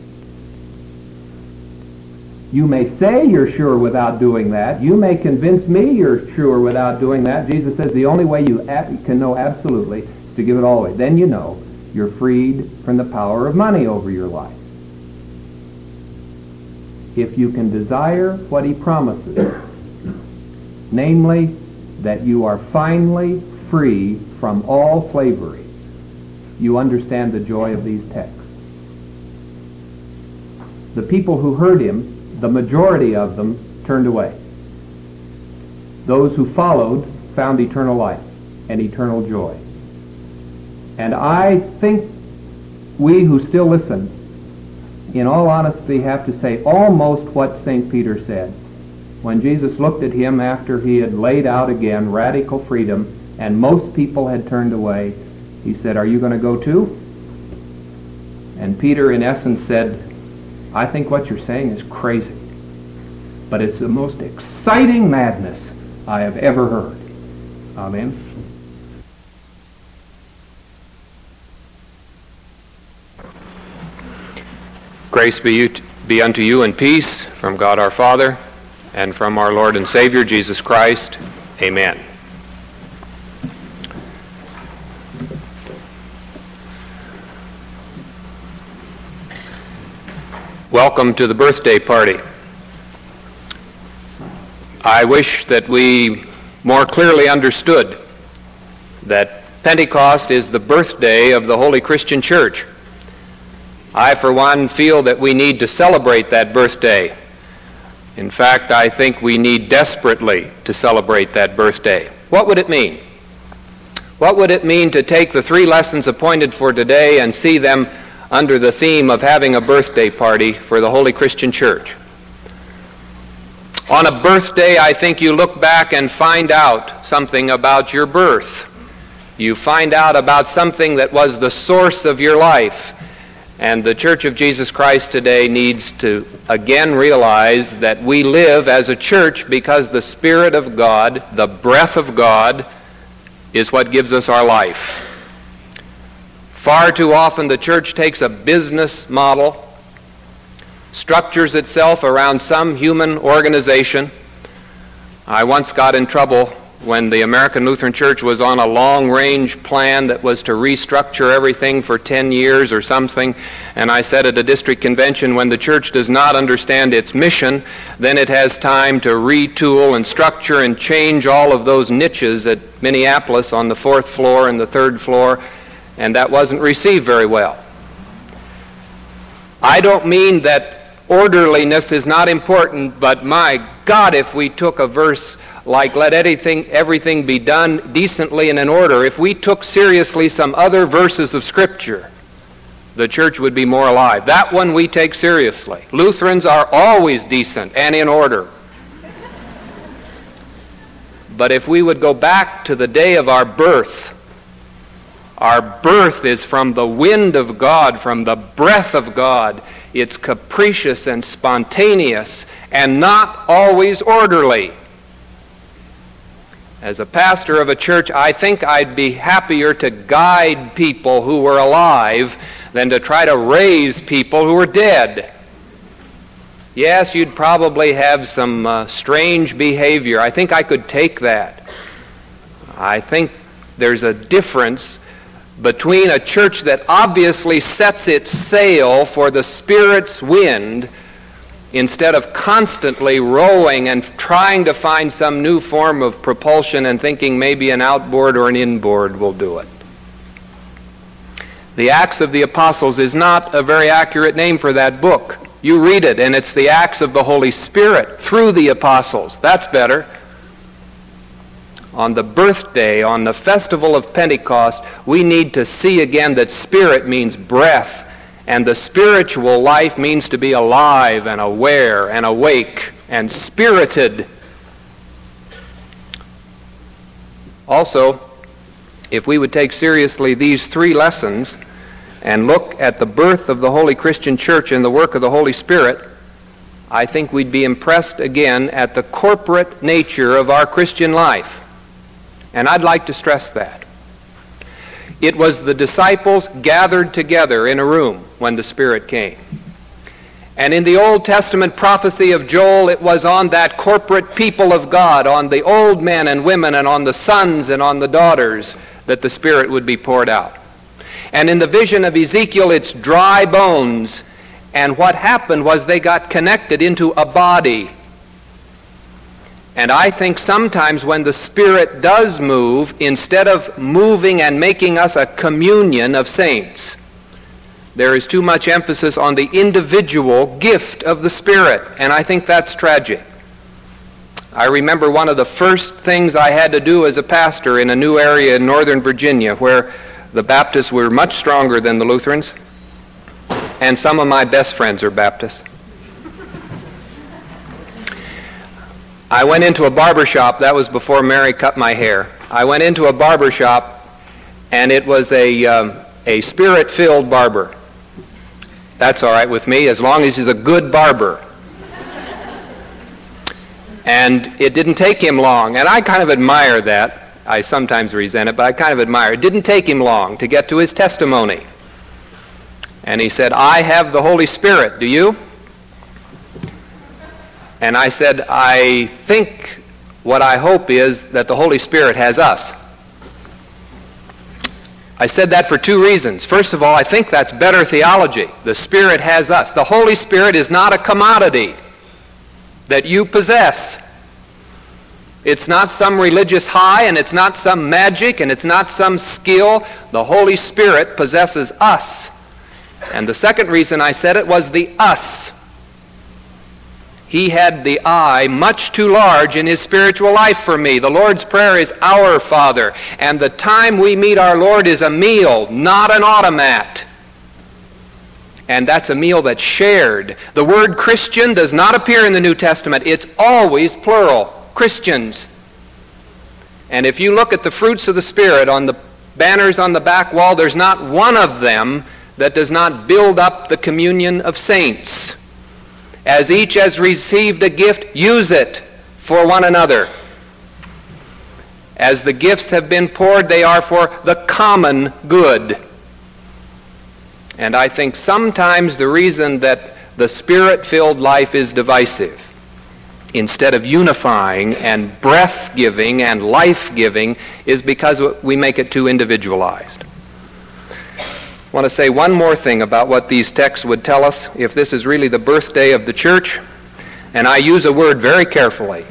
You may say you're sure without doing that. You may convince me you're sure without doing that. Jesus says the only way you can know absolutely is to give it all away. Then you know you're freed from the power of money over your life. if you can desire what he promises, namely, that you are finally free from all slavery, you understand the joy of these texts. The people who heard him, the majority of them turned away. Those who followed found eternal life and eternal joy. And I think we who still listen, in all honesty, have to say almost what Saint Peter said when Jesus looked at him after he had laid out again radical freedom and most people had turned away. He said, "Are you going to go too?" And Peter, in essence, said, "I think what you're saying is crazy, but it's the most exciting madness I have ever heard." Amen. Grace be, you, be unto you and peace from God our Father and from our Lord and Savior Jesus Christ. Amen. Welcome to the birthday party. I wish that we more clearly understood that Pentecost is the birthday of the Holy Christian Church. I, for one, feel that we need to celebrate that birthday. In fact, I think we need desperately to celebrate that birthday. What would it mean? What would it mean to take the three lessons appointed for today and see them under the theme of having a birthday party for the Holy Christian Church? On a birthday, I think you look back and find out something about your birth. You find out about something that was the source of your life. And the Church of Jesus Christ today needs to again realize that we live as a church because the Spirit of God, the breath of God, is what gives us our life. Far too often the church takes a business model, structures itself around some human organization. I once got in trouble when the American Lutheran Church was on a long-range plan that was to restructure everything for ten years or something, and I said at a district convention, when the church does not understand its mission, then it has time to retool and structure and change all of those niches at Minneapolis on the fourth floor and the third floor, and that wasn't received very well. I don't mean that orderliness is not important, but my God, if we took a verse like let anything, everything be done decently and in order, if we took seriously some other verses of Scripture, the church would be more alive. That one we take seriously. Lutherans are always decent and in order. But if we would go back to the day of our birth, our birth is from the wind of God, from the breath of God. It's capricious and spontaneous and not always orderly. As a pastor of a church, I think I'd be happier to guide people who were alive than to try to raise people who were dead. Yes, you'd probably have some uh, strange behavior. I think I could take that. I think there's a difference between a church that obviously sets its sail for the Spirit's wind instead of constantly rowing and trying to find some new form of propulsion and thinking maybe an outboard or an inboard will do it. The Acts of the Apostles is not a very accurate name for that book. You read it, and it's the Acts of the Holy Spirit through the Apostles. That's better. On the birthday, on the festival of Pentecost, we need to see again that Spirit means breath, and the spiritual life means to be alive and aware and awake and spirited. Also, if we would take seriously these three lessons and look at the birth of the Holy Christian Church and the work of the Holy Spirit, I think we'd be impressed again at the corporate nature of our Christian life. And I'd like to stress that. It was the disciples gathered together in a room when the Spirit came. And in the Old Testament prophecy of Joel, it was on that corporate people of God, on the old men and women and on the sons and on the daughters, that the Spirit would be poured out. And in the vision of Ezekiel, it's dry bones. And what happened was they got connected into a body. And I think sometimes when the Spirit does move, instead of moving and making us a communion of saints, there is too much emphasis on the individual gift of the Spirit, and I think that's tragic. I remember one of the first things I had to do as a pastor in a new area in Northern Virginia where the Baptists were much stronger than the Lutherans, and some of my best friends are Baptists. I went into a barber shop. That was before Mary cut my hair. I went into a barber shop, and it was a, um, a Spirit-filled barber. That's all right with me, as long as he's a good barber. And it didn't take him long, and I kind of admire that. I sometimes resent it, but I kind of admire it. It didn't take him long to get to his testimony. And he said, I have the Holy Spirit, do you? And I said, I think what I hope is that the Holy Spirit has us. I said that for two reasons. First of all, I think that's better theology. The Spirit has us. The Holy Spirit is not a commodity that you possess. It's not some religious high, and it's not some magic, and it's not some skill. The Holy Spirit possesses us. And the second reason I said it was the us. He had the I much too large in his spiritual life for me. The Lord's Prayer is our Father, and the time we meet our Lord is a meal, not an automat. And that's a meal that's shared. The word Christian does not appear in the New Testament. It's always plural, Christians. And if you look at the fruits of the Spirit on the banners on the back wall, there's not one of them that does not build up the communion of saints. As each has received a gift, use it for one another. As the gifts have been poured, they are for the common good. And I think sometimes the reason that the Spirit-filled life is divisive, instead of unifying and breath-giving and life-giving, is because we make it too individualized. I want to say one more thing about what these texts would tell us if this is really the birthday of the church, and I use a word very carefully.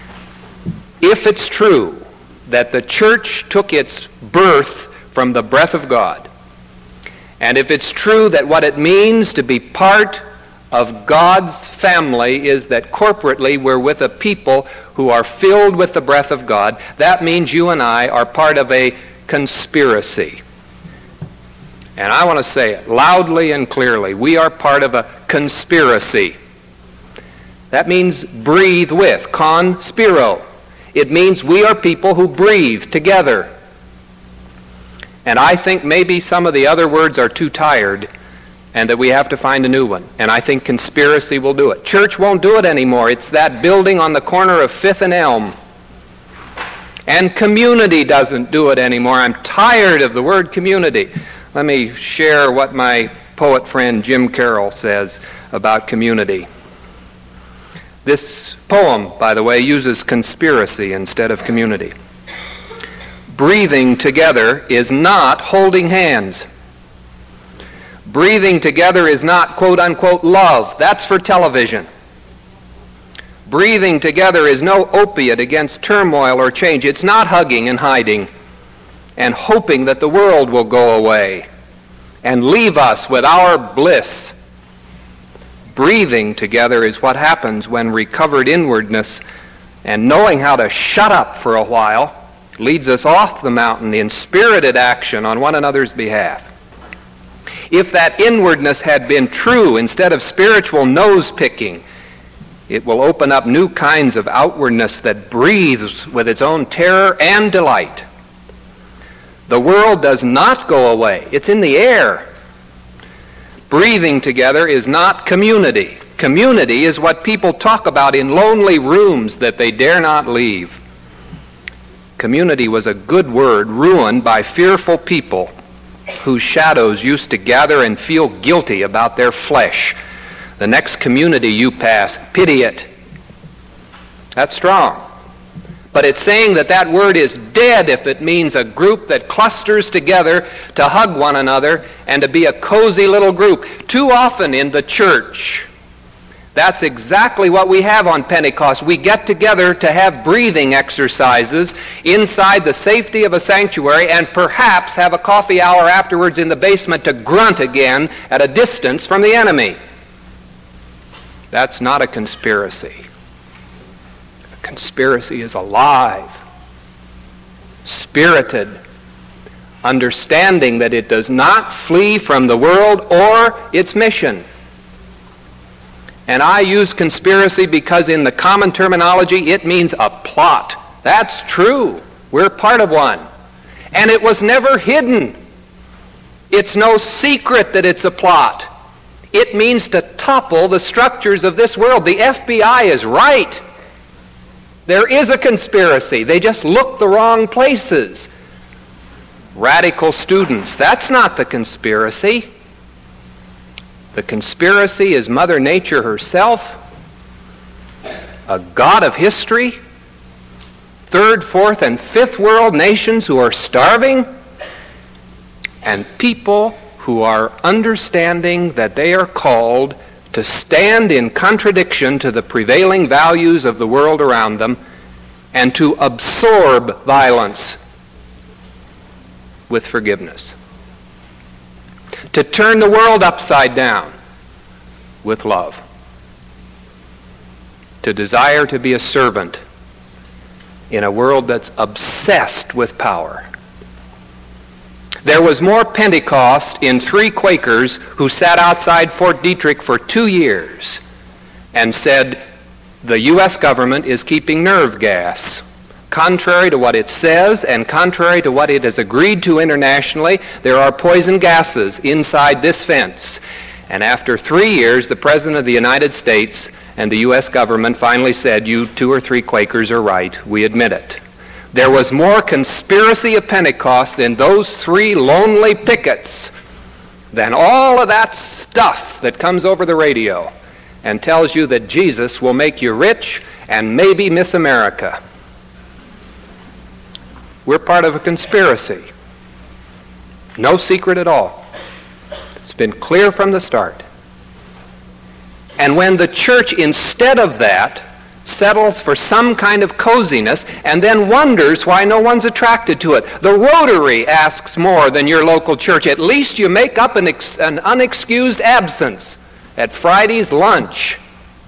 If it's true that the church took its birth from the breath of God, and if it's true that what it means to be part of God's family is that corporately we're with a people who are filled with the breath of God, that means you and I are part of a conspiracy. And I want to say it loudly and clearly. We are part of a conspiracy. That means breathe with, conspiro. It means we are people who breathe together. And I think maybe some of the other words are too tired and that we have to find a new one. And I think conspiracy will do it. Church won't do it anymore. It's that building on the corner of Fifth and Elm. And community doesn't do it anymore. I'm tired of the word community. Let me share what my poet friend Jim Carroll says about community. This poem, by the way, uses conspiracy instead of community. Breathing together is not holding hands. Breathing together is not quote-unquote love. That's for television. Breathing together is no opiate against turmoil or change. It's not hugging and hiding and hoping that the world will go away and leave us with our bliss. Breathing together is what happens when recovered inwardness and knowing how to shut up for a while leads us off the mountain in spirited action on one another's behalf. If that inwardness had been true instead of spiritual nose-picking, it will open up new kinds of outwardness that breathes with its own terror and delight. The world does not go away. It's in the air. Breathing together is not community. Community is what people talk about in lonely rooms that they dare not leave. Community was a good word ruined by fearful people whose shadows used to gather and feel guilty about their flesh. The next community you pass, pity it. That's strong. But it's saying that that word is dead if it means a group that clusters together to hug one another and to be a cozy little group. Too often in the church, that's exactly what we have on Pentecost. We get together to have breathing exercises inside the safety of a sanctuary and perhaps have a coffee hour afterwards in the basement to grunt again at a distance from the enemy. That's not a conspiracy. Conspiracy is alive, spirited, understanding that it does not flee from the world or its mission. And I use conspiracy because in the common terminology it means a plot. That's true. We're part of one. And it was never hidden. It's no secret that it's a plot. It means to topple the structures of this world. The F B I is right. There is a conspiracy. They just look the wrong places. Radical students, that's not the conspiracy. The conspiracy is Mother Nature herself, a god of history, third, fourth, and fifth world nations who are starving, and people who are understanding that they are called to stand in contradiction to the prevailing values of the world around them and to absorb violence with forgiveness. To turn the world upside down with love. To desire to be a servant in a world that's obsessed with power. There was more Pentecost in three Quakers who sat outside Fort Detrick for two years and said, the U S government is keeping nerve gas. Contrary to what it says and contrary to what it has agreed to internationally, there are poison gases inside this fence. And after three years, the President of the United States and the U S government finally said, you two or three Quakers are right, we admit it. There was more conspiracy of Pentecost in those three lonely pickets than all of that stuff that comes over the radio and tells you that Jesus will make you rich and maybe Miss America. We're part of a conspiracy. No secret at all. It's been clear from the start. And when the church, instead of that, settles for some kind of coziness and then wonders why no one's attracted to it. The Rotary asks more than your local church. At least you make up an, ex- an unexcused absence at Friday's lunch.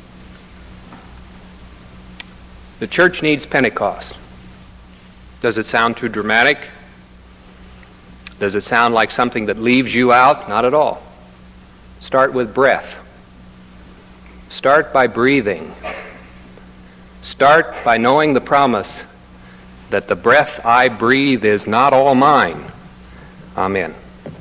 The church needs Pentecost. Does it sound too dramatic? Does it sound like something that leaves you out? Not at all. Start with breath. Start by breathing. Start by knowing the promise that the breath I breathe is not all mine. Amen.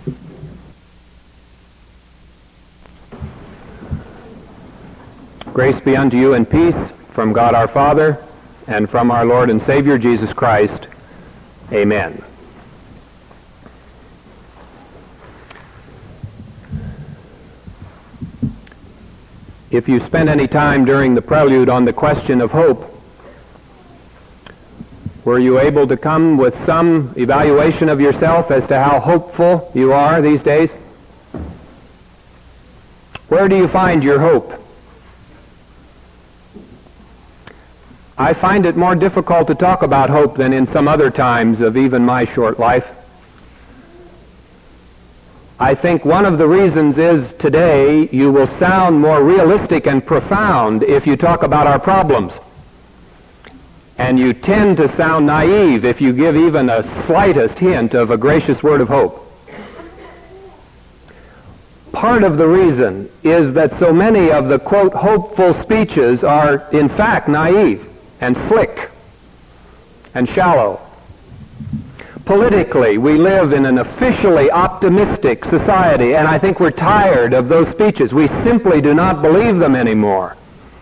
Grace be unto you and peace from God our Father and from our Lord and Savior Jesus Christ. Amen. If you spend any time during the prelude on the question of hope, were you able to come with some evaluation of yourself as to how hopeful you are these days? Where do you find your hope? I find it more difficult to talk about hope than in some other times of even my short life. I think one of the reasons is today you will sound more realistic and profound if you talk about our problems. And you tend to sound naive if you give even a slightest hint of a gracious word of hope. Part of the reason is that so many of the, quote, hopeful speeches are in fact naive and slick and shallow. Politically, we live in an officially optimistic society, and I think we're tired of those speeches. We simply do not believe them anymore.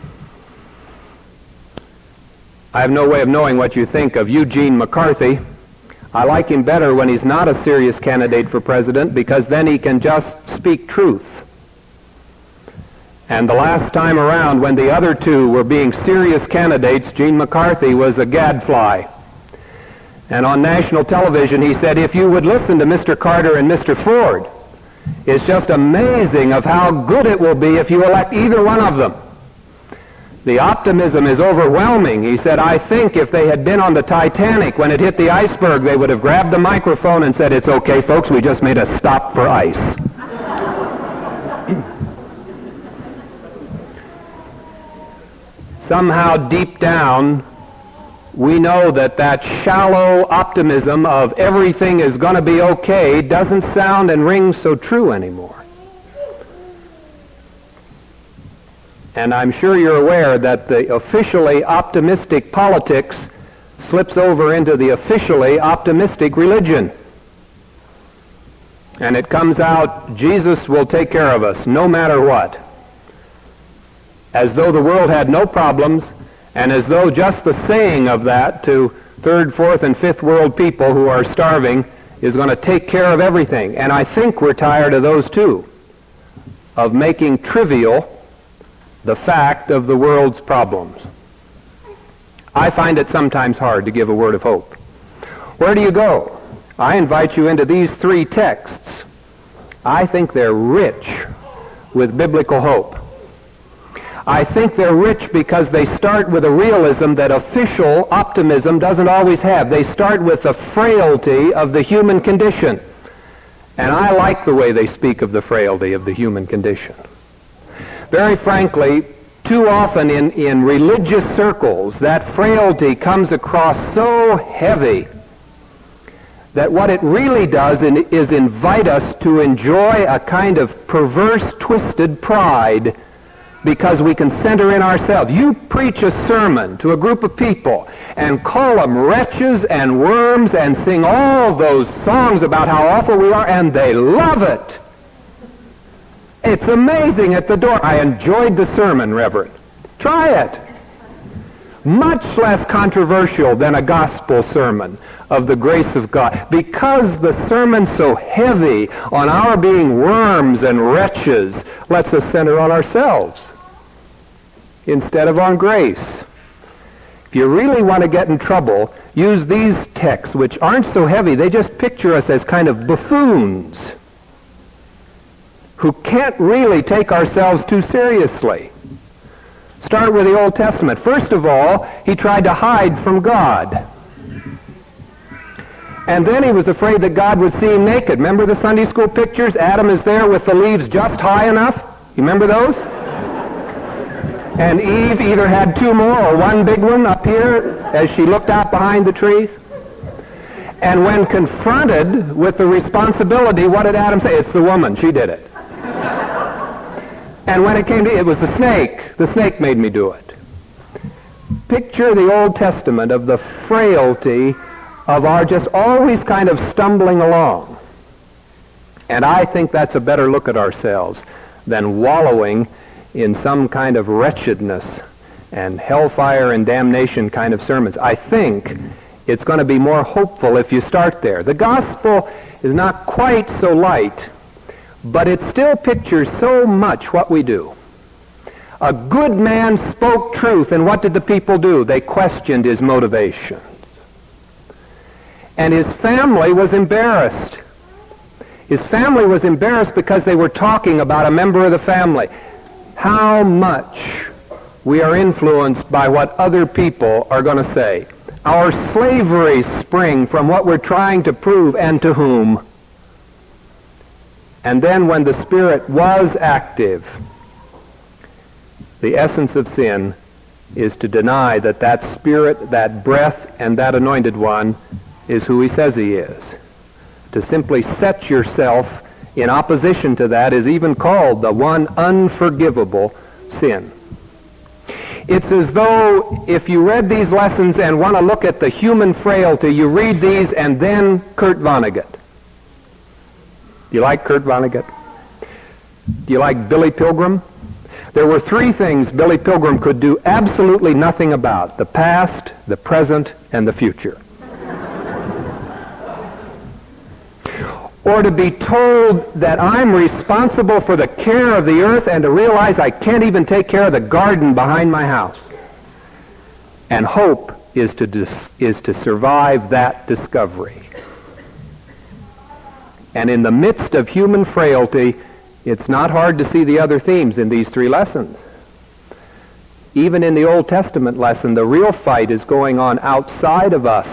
I have no way of knowing what you think of Eugene McCarthy. I like him better when he's not a serious candidate for president, because then he can just speak truth. And the last time around, when the other two were being serious candidates, Gene McCarthy was a gadfly. And on national television, he said, if you would listen to Mister Carter and Mister Ford, it's just amazing of how good it will be if you elect either one of them. The optimism is overwhelming. He said, I think if they had been on the Titanic when it hit the iceberg, they would have grabbed the microphone and said, it's okay, folks, we just made a stop for ice. Somehow deep down, we know that that shallow optimism of everything is going to be okay doesn't sound and ring so true anymore. And I'm sure you're aware that the officially optimistic politics slips over into the officially optimistic religion. And it comes out, Jesus will take care of us no matter what. As though the world had no problems, and as though just the saying of that to third, fourth, and fifth world people who are starving is going to take care of everything. And I think we're tired of those too, of making trivial the fact of the world's problems. I find it sometimes hard to give a word of hope. Where do you go? I invite you into these three texts. I think they're rich with biblical hope. I think they're rich because they start with a realism that official optimism doesn't always have. They start with the frailty of the human condition. And I like the way they speak of the frailty of the human condition. Very frankly, too often in, in religious circles, that frailty comes across so heavy that what it really does in, is invite us to enjoy a kind of perverse, twisted pride because we can center in ourselves. You preach a sermon to a group of people and call them wretches and worms and sing all those songs about how awful we are, and they love it. It's amazing at the door. I enjoyed the sermon, Reverend. Try it. Much less controversial than a gospel sermon of the grace of God. Because the sermon's so heavy on our being worms and wretches, lets us center on ourselves instead of on grace. If you really want to get in trouble, use these texts, which aren't so heavy. They just picture us as kind of buffoons who can't really take ourselves too seriously. Start with the Old Testament. First of all, he tried to hide from God. And then he was afraid that God would see him naked. Remember the Sunday school pictures? Adam is there with the leaves just high enough. You remember those? And Eve either had two more or one big one up here as she looked out behind the trees. And when confronted with the responsibility, what did Adam say? It's the woman. She did it. And when it came to it, it was the snake. The snake made me do it. Picture the Old Testament of the frailty of our just always kind of stumbling along. And I think that's a better look at ourselves than wallowing in some kind of wretchedness and hellfire and damnation kind of sermons. I think it's going to be more hopeful if you start there. The gospel is not quite so light, but it still pictures so much what we do. A good man spoke truth, and what did the people do? They questioned his motivations. And his family was embarrassed. His family was embarrassed because they were talking about a member of the family. How much we are influenced by what other people are going to say. Our slavery spring from what we're trying to prove, and to whom. And then when the Spirit was active, the essence of sin is to deny that that Spirit, that breath, and that anointed one is who he says he is. To simply set yourself in opposition to that is even called the one unforgivable sin. It's as though if you read these lessons and want to look at the human frailty, you read these and then Kurt Vonnegut. Do you like Kurt Vonnegut? Do you like Billy Pilgrim? There were three things Billy Pilgrim could do absolutely nothing about: the past, the present, and the future. or to be told that I'm responsible for the care of the earth and to realize I can't even take care of the garden behind my house. And hope is to dis- is to survive that discovery. And in the midst of human frailty, it's not hard to see the other themes in these three lessons. Even in the Old Testament lesson, the real fight is going on outside of us.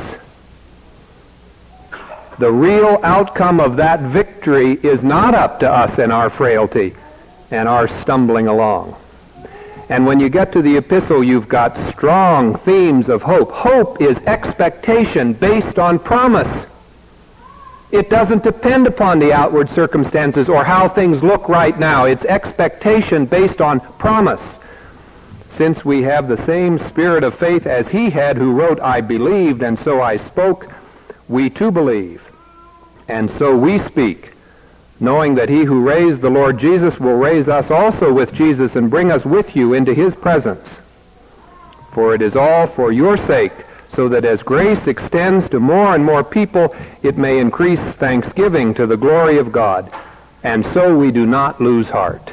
The real outcome of that victory is not up to us and our frailty and our stumbling along. And when you get to the epistle, you've got strong themes of hope. Hope is expectation based on promise. It doesn't depend upon the outward circumstances or how things look right now. It's expectation based on promise. Since we have the same spirit of faith as he had who wrote, I believed, and so I spoke, we too believe, and so we speak, knowing that he who raised the Lord Jesus will raise us also with Jesus and bring us with you into his presence. For it is all for your sake, so that as grace extends to more and more people, it may increase thanksgiving to the glory of God, and so we do not lose heart.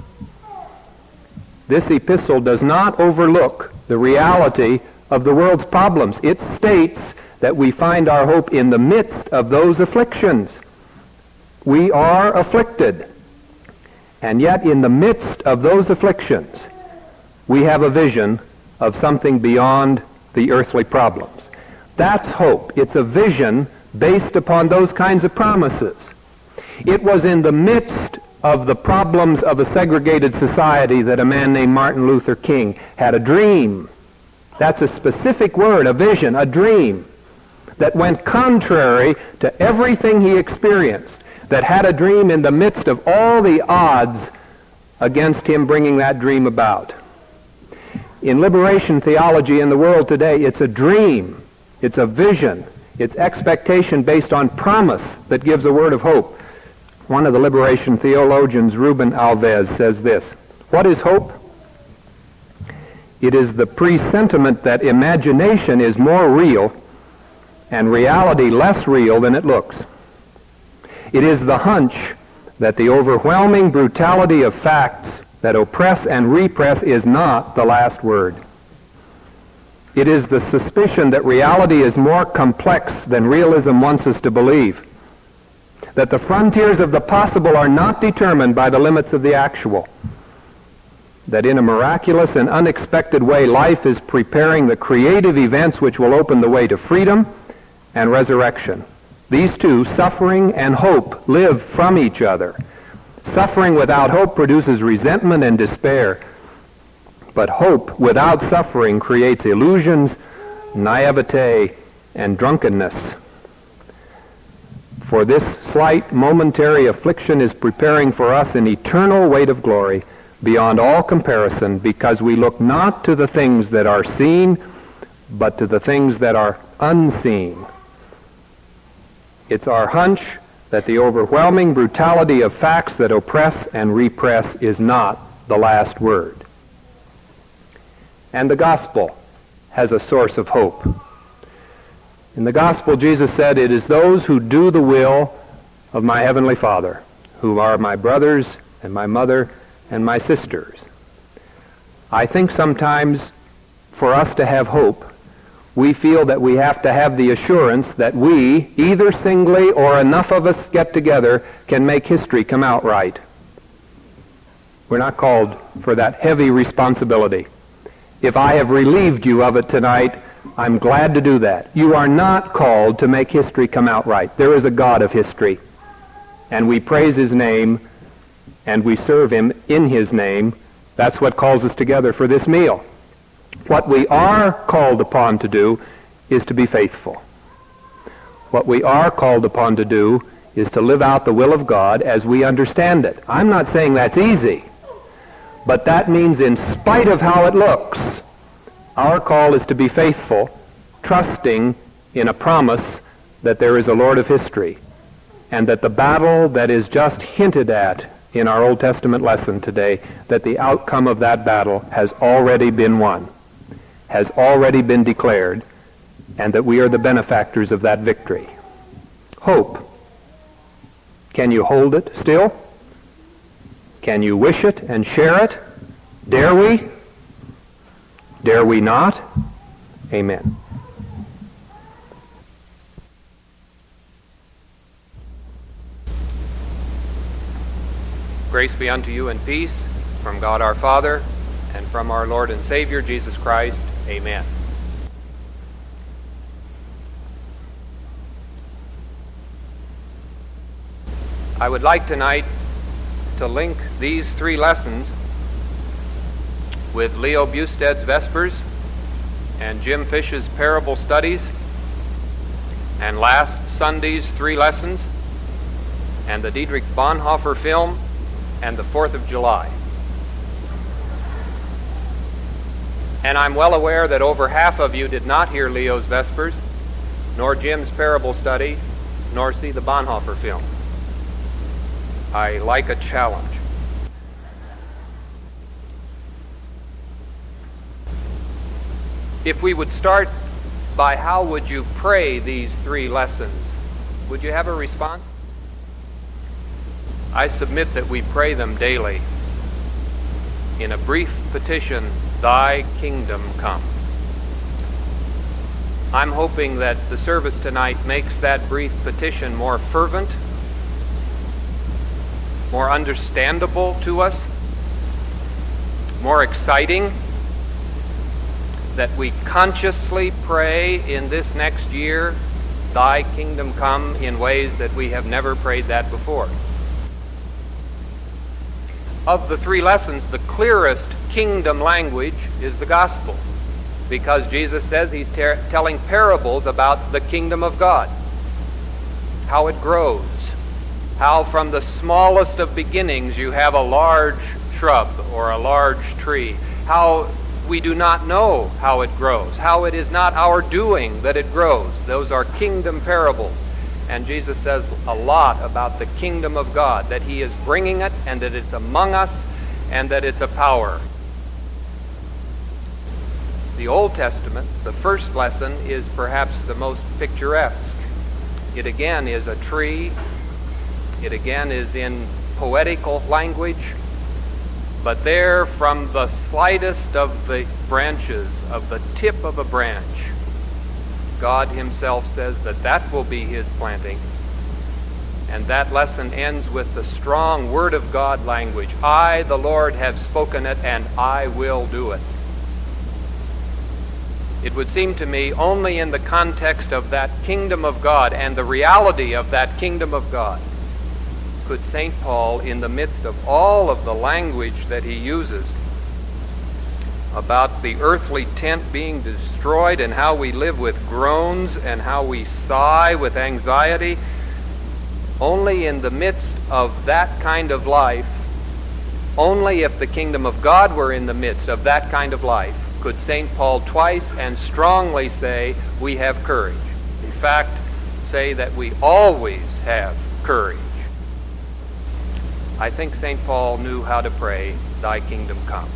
This epistle does not overlook the reality of the world's problems. It states that we find our hope in the midst of those afflictions. We are afflicted, and yet in the midst of those afflictions, we have a vision of something beyond the earthly problems. That's hope. It's a vision based upon those kinds of promises. It was in the midst of the problems of a segregated society that a man named Martin Luther King had a dream. That's a specific word, a vision, a dream, that went contrary to everything he experienced, that had a dream in the midst of all the odds against him bringing that dream about. In liberation theology in the world today, it's a dream, it's a vision, it's expectation based on promise that gives a word of hope. One of the liberation theologians, Ruben Alves, says this: what is hope? It is the presentiment that imagination is more real and reality less real than it looks. It is the hunch that the overwhelming brutality of facts that oppress and repress is not the last word. It is the suspicion that reality is more complex than realism wants us to believe, that the frontiers of the possible are not determined by the limits of the actual, that in a miraculous and unexpected way life is preparing the creative events which will open the way to freedom and resurrection. These two, suffering and hope, live from each other. Suffering without hope produces resentment and despair, but hope without suffering creates illusions, naivete, and drunkenness. For this slight momentary affliction is preparing for us an eternal weight of glory beyond all comparison, because we look not to the things that are seen, but to the things that are unseen. It's our hunch that the overwhelming brutality of facts that oppress and repress is not the last word. And the gospel has a source of hope. In the gospel, Jesus said, it is those who do the will of my heavenly Father, who are my brothers and my mother and my sisters. I think sometimes for us to have hope, we feel that we have to have the assurance that we, either singly or enough of us get together, can make history come out right. We're not called for that heavy responsibility. If I have relieved you of it tonight, I'm glad to do that. You are not called to make history come out right. There is a God of history, and we praise his name, and we serve him in his name. That's what calls us together for this meal. What we are called upon to do is to be faithful. What we are called upon to do is to live out the will of God as we understand it. I'm not saying that's easy, but that means in spite of how it looks, our call is to be faithful, trusting in a promise that there is a Lord of history, and that the battle that is just hinted at in our Old Testament lesson today, that the outcome of that battle has already been won, has already been declared, and that we are the benefactors of that victory. Hope. Can you hold it still? Can you wish it and share it? Dare we? Dare we not? Amen. Grace be unto you and peace from God our Father and from our Lord and Savior Jesus Christ. Amen. I would like tonight to link these three lessons with Leo Busted's Vespers and Jim Fish's Parable Studies and last Sunday's three lessons and the Dietrich Bonhoeffer film and the fourth of July. And I'm well aware that over half of you did not hear Leo's Vespers, nor Jim's Parable Study, nor see the Bonhoeffer film. I like a challenge. If we would start by how would you pray these three lessons, would you have a response? I submit that we pray them daily in a brief petition, Thy kingdom come. I'm hoping that the service tonight makes that brief petition more fervent, more understandable to us, more exciting, that we consciously pray in this next year, Thy kingdom come, in ways that we have never prayed that before. Of the three lessons, the clearest kingdom language is the gospel, because Jesus says he's ter- telling parables about the kingdom of God, how it grows, how from the smallest of beginnings you have a large shrub or a large tree, how we do not know how it grows, how it is not our doing that it grows. Those are kingdom parables. And Jesus says a lot about the kingdom of God, that he is bringing it and that it's among us and that it's a power. The Old Testament, the first lesson, is perhaps the most picturesque. It again is a tree. It again is in poetical language. But there, from the slightest of the branches, of the tip of a branch, God himself says that that will be his planting. And that lesson ends with the strong Word of God language. I, the Lord, have spoken it, and I will do it. It would seem to me only in the context of that kingdom of God and the reality of that kingdom of God could Saint Paul, in the midst of all of the language that he uses about the earthly tent being destroyed and how we live with groans and how we sigh with anxiety, only in the midst of that kind of life, only if the kingdom of God were in the midst of that kind of life, could Saint Paul twice and strongly say, we have courage. In fact, say that we always have courage. I think Saint Paul knew how to pray, Thy kingdom come.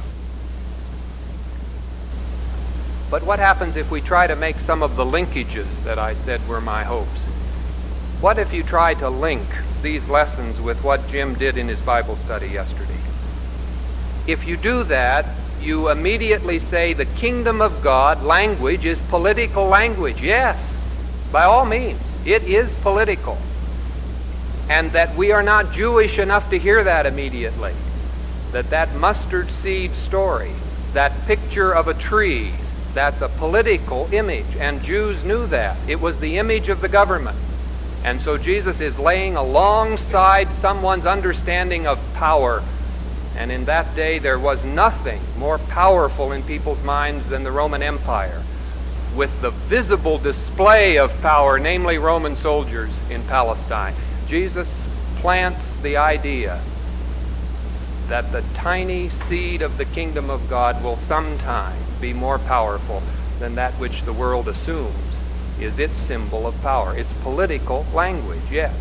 But what happens if we try to make some of the linkages that I said were my hopes? What if you try to link these lessons with what Jim did in his Bible study yesterday? If you do that, you immediately say the kingdom of God language is political language. Yes, by all means, it is political. And that we are not Jewish enough to hear that immediately. That that mustard seed story, that picture of a tree, that's a political image, and Jews knew that. It was the image of the government. And so Jesus is laying alongside someone's understanding of power. And in that day there was nothing more powerful in people's minds than the Roman Empire, with the visible display of power, namely Roman soldiers in Palestine. Jesus plants the idea that the tiny seed of the kingdom of God will sometime be more powerful than that which the world assumes is its symbol of power. It's political language, yes.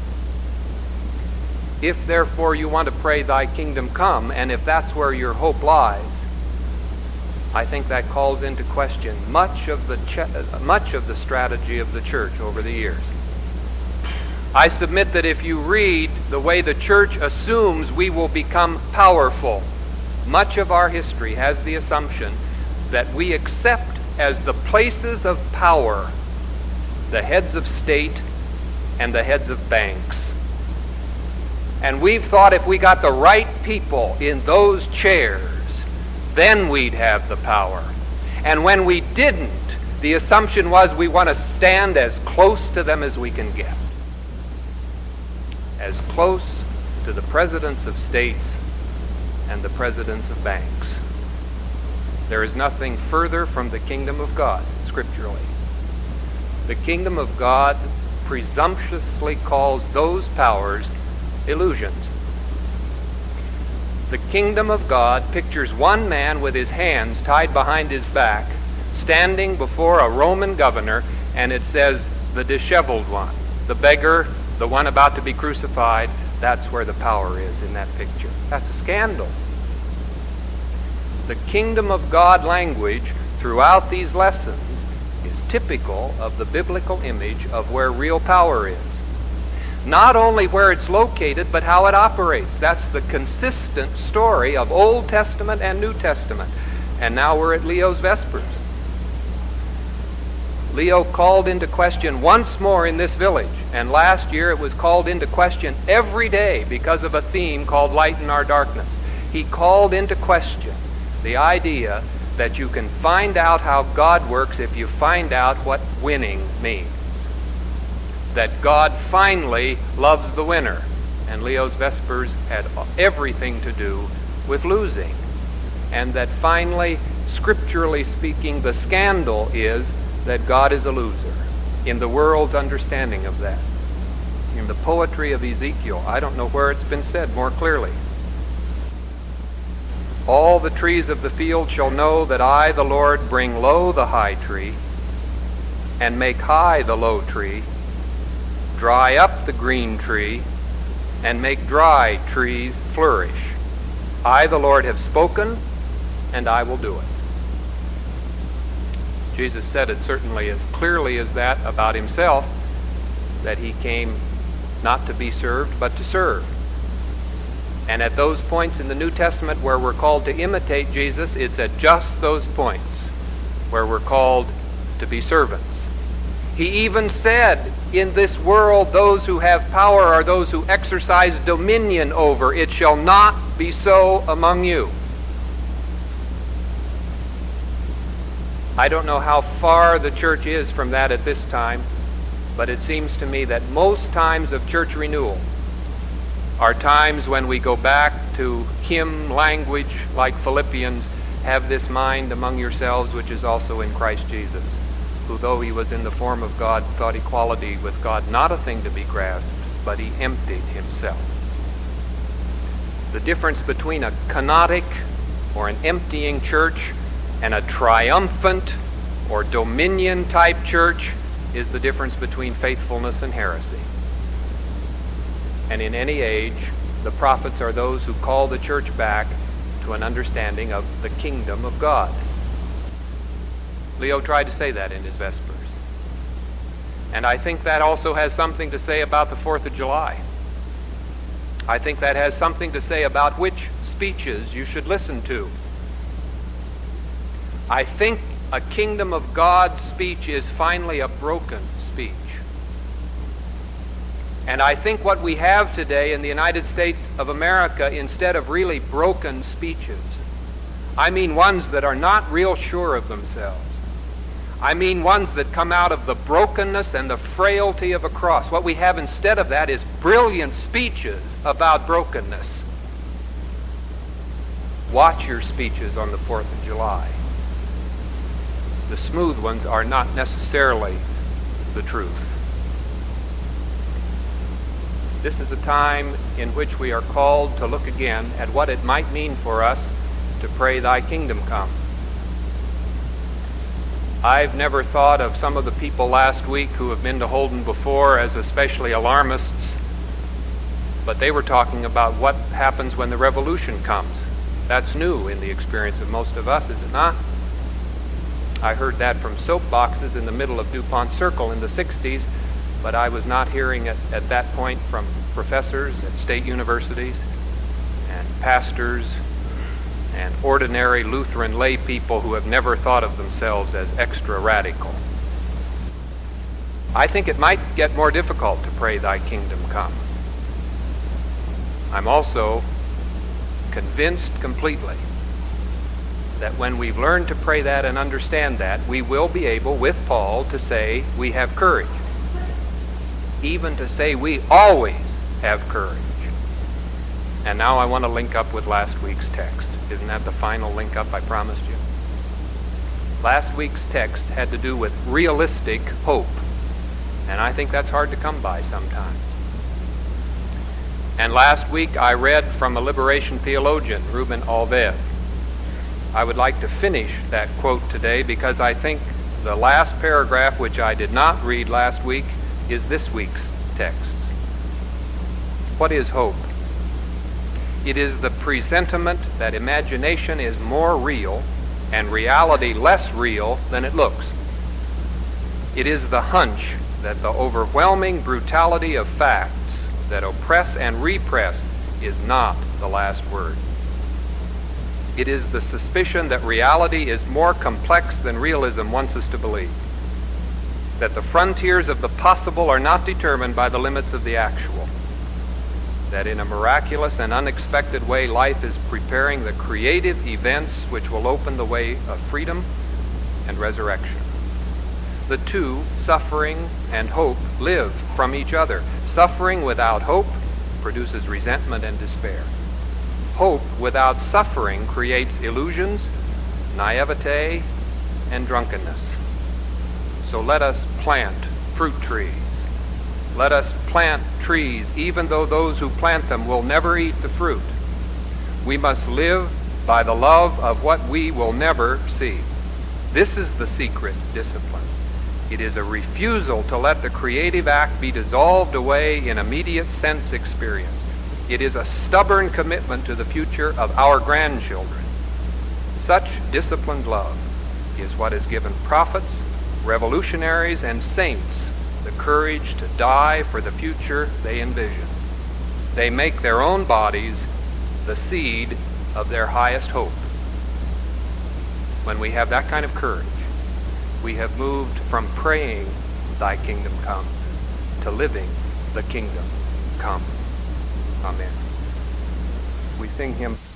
If therefore you want to pray Thy kingdom come, and if that's where your hope lies, I think that calls into question much of the ch- much of the strategy of the church over the years. I submit that if you read the way the church assumes we will become powerful, much of our history has the assumption that we accept as the places of power the heads of state and the heads of banks. And we've thought if we got the right people in those chairs, then we'd have the power. And when we didn't, the assumption was we want to stand as close to them as we can get. As close to the presidents of states and the presidents of banks. There is nothing further from the kingdom of God, scripturally. The kingdom of God presumptuously calls those powers illusions. The kingdom of God pictures one man with his hands tied behind his back, standing before a Roman governor, and it says, the disheveled one, the beggar, the one about to be crucified. That's where the power is in that picture. That's a scandal. The kingdom of God language throughout these lessons is typical of the biblical image of where real power is. Not only where it's located, but how it operates. That's the consistent story of Old Testament and New Testament. And now we're at Leo's Vespers. Leo called into question once more in this village, and last year it was called into question every day because of a theme called Lighten Our Darkness. He called into question the idea that you can find out how God works if you find out what winning means. That God finally loves the winner. And Leo's Vespers had everything to do with losing. And that finally, scripturally speaking, the scandal is that God is a loser. In the world's understanding of that. In the poetry of Ezekiel, I don't know where it's been said more clearly. All the trees of the field shall know that I, the Lord, bring low the high tree, and make high the low tree, dry up the green tree, and make dry trees flourish. I, the Lord, have spoken, and I will do it. Jesus said it certainly as clearly as that about himself, that he came not to be served, but to serve. And at those points in the New Testament where we're called to imitate Jesus, it's at just those points where we're called to be servants. He even said, in this world, those who have power are those who exercise dominion over. It shall not be so among you. I don't know how far the church is from that at this time, but it seems to me that most times of church renewal are times when we go back to hymn language like Philippians, have this mind among yourselves which is also in Christ Jesus, who though he was in the form of God, thought equality with God not a thing to be grasped, but he emptied himself. The difference between a kenotic or an emptying church and a triumphant or dominion type church is the difference between faithfulness and heresy. And in any age, the prophets are those who call the church back to an understanding of the kingdom of God. Leo tried to say that in his Vespers. And I think that also has something to say about the fourth of July. I think that has something to say about which speeches you should listen to. I think a kingdom of God speech is finally a broken speech. And I think what we have today in the United States of America, instead of really broken speeches, I mean ones that are not real sure of themselves. I mean ones that come out of the brokenness and the frailty of a cross. What we have instead of that is brilliant speeches about brokenness. Watch your speeches on the fourth of July. The smooth ones are not necessarily the truth. This is a time in which we are called to look again at what it might mean for us to pray, Thy kingdom come. I've never thought of some of the people last week who have been to Holden before as especially alarmists, but they were talking about what happens when the revolution comes. That's new in the experience of most of us, is it not? I heard that from soapboxes in the middle of DuPont Circle in the sixties, but I was not hearing it at that point from professors at state universities and pastors and ordinary Lutheran lay people who have never thought of themselves as extra radical. I think it might get more difficult to pray, "Thy kingdom come." I'm also convinced completely that when we've learned to pray that and understand that, we will be able, with Paul, to say we have courage. Even to say we always have courage. And now I want to link up with last week's text. Isn't that the final link up I promised you? Last week's text had to do with realistic hope. And I think that's hard to come by sometimes. And last week I read from a liberation theologian, Ruben Alves. I would like to finish that quote today because I think the last paragraph, which I did not read last week, is this week's text. What is hope? It is the presentiment that imagination is more real and reality less real than it looks. It is the hunch that the overwhelming brutality of facts that oppress and repress is not the last word. It is the suspicion that reality is more complex than realism wants us to believe, that the frontiers of the possible are not determined by the limits of the actual, that in a miraculous and unexpected way life is preparing the creative events which will open the way of freedom and resurrection. The two, suffering and hope, live from each other. Suffering without hope produces resentment and despair. Hope without suffering creates illusions, naivete, and drunkenness. So let us plant fruit trees. Let us plant trees even though those who plant them will never eat the fruit. We must live by the love of what we will never see. This is the secret discipline. It is a refusal to let the creative act be dissolved away in immediate sense experience. It is a stubborn commitment to the future of our grandchildren. Such disciplined love is what has given prophets, revolutionaries, and saints the courage to die for the future they envision. They make their own bodies the seed of their highest hope. When we have that kind of courage, we have moved from praying, "Thy kingdom come," to living, "The kingdom come." Amen. We sing hymn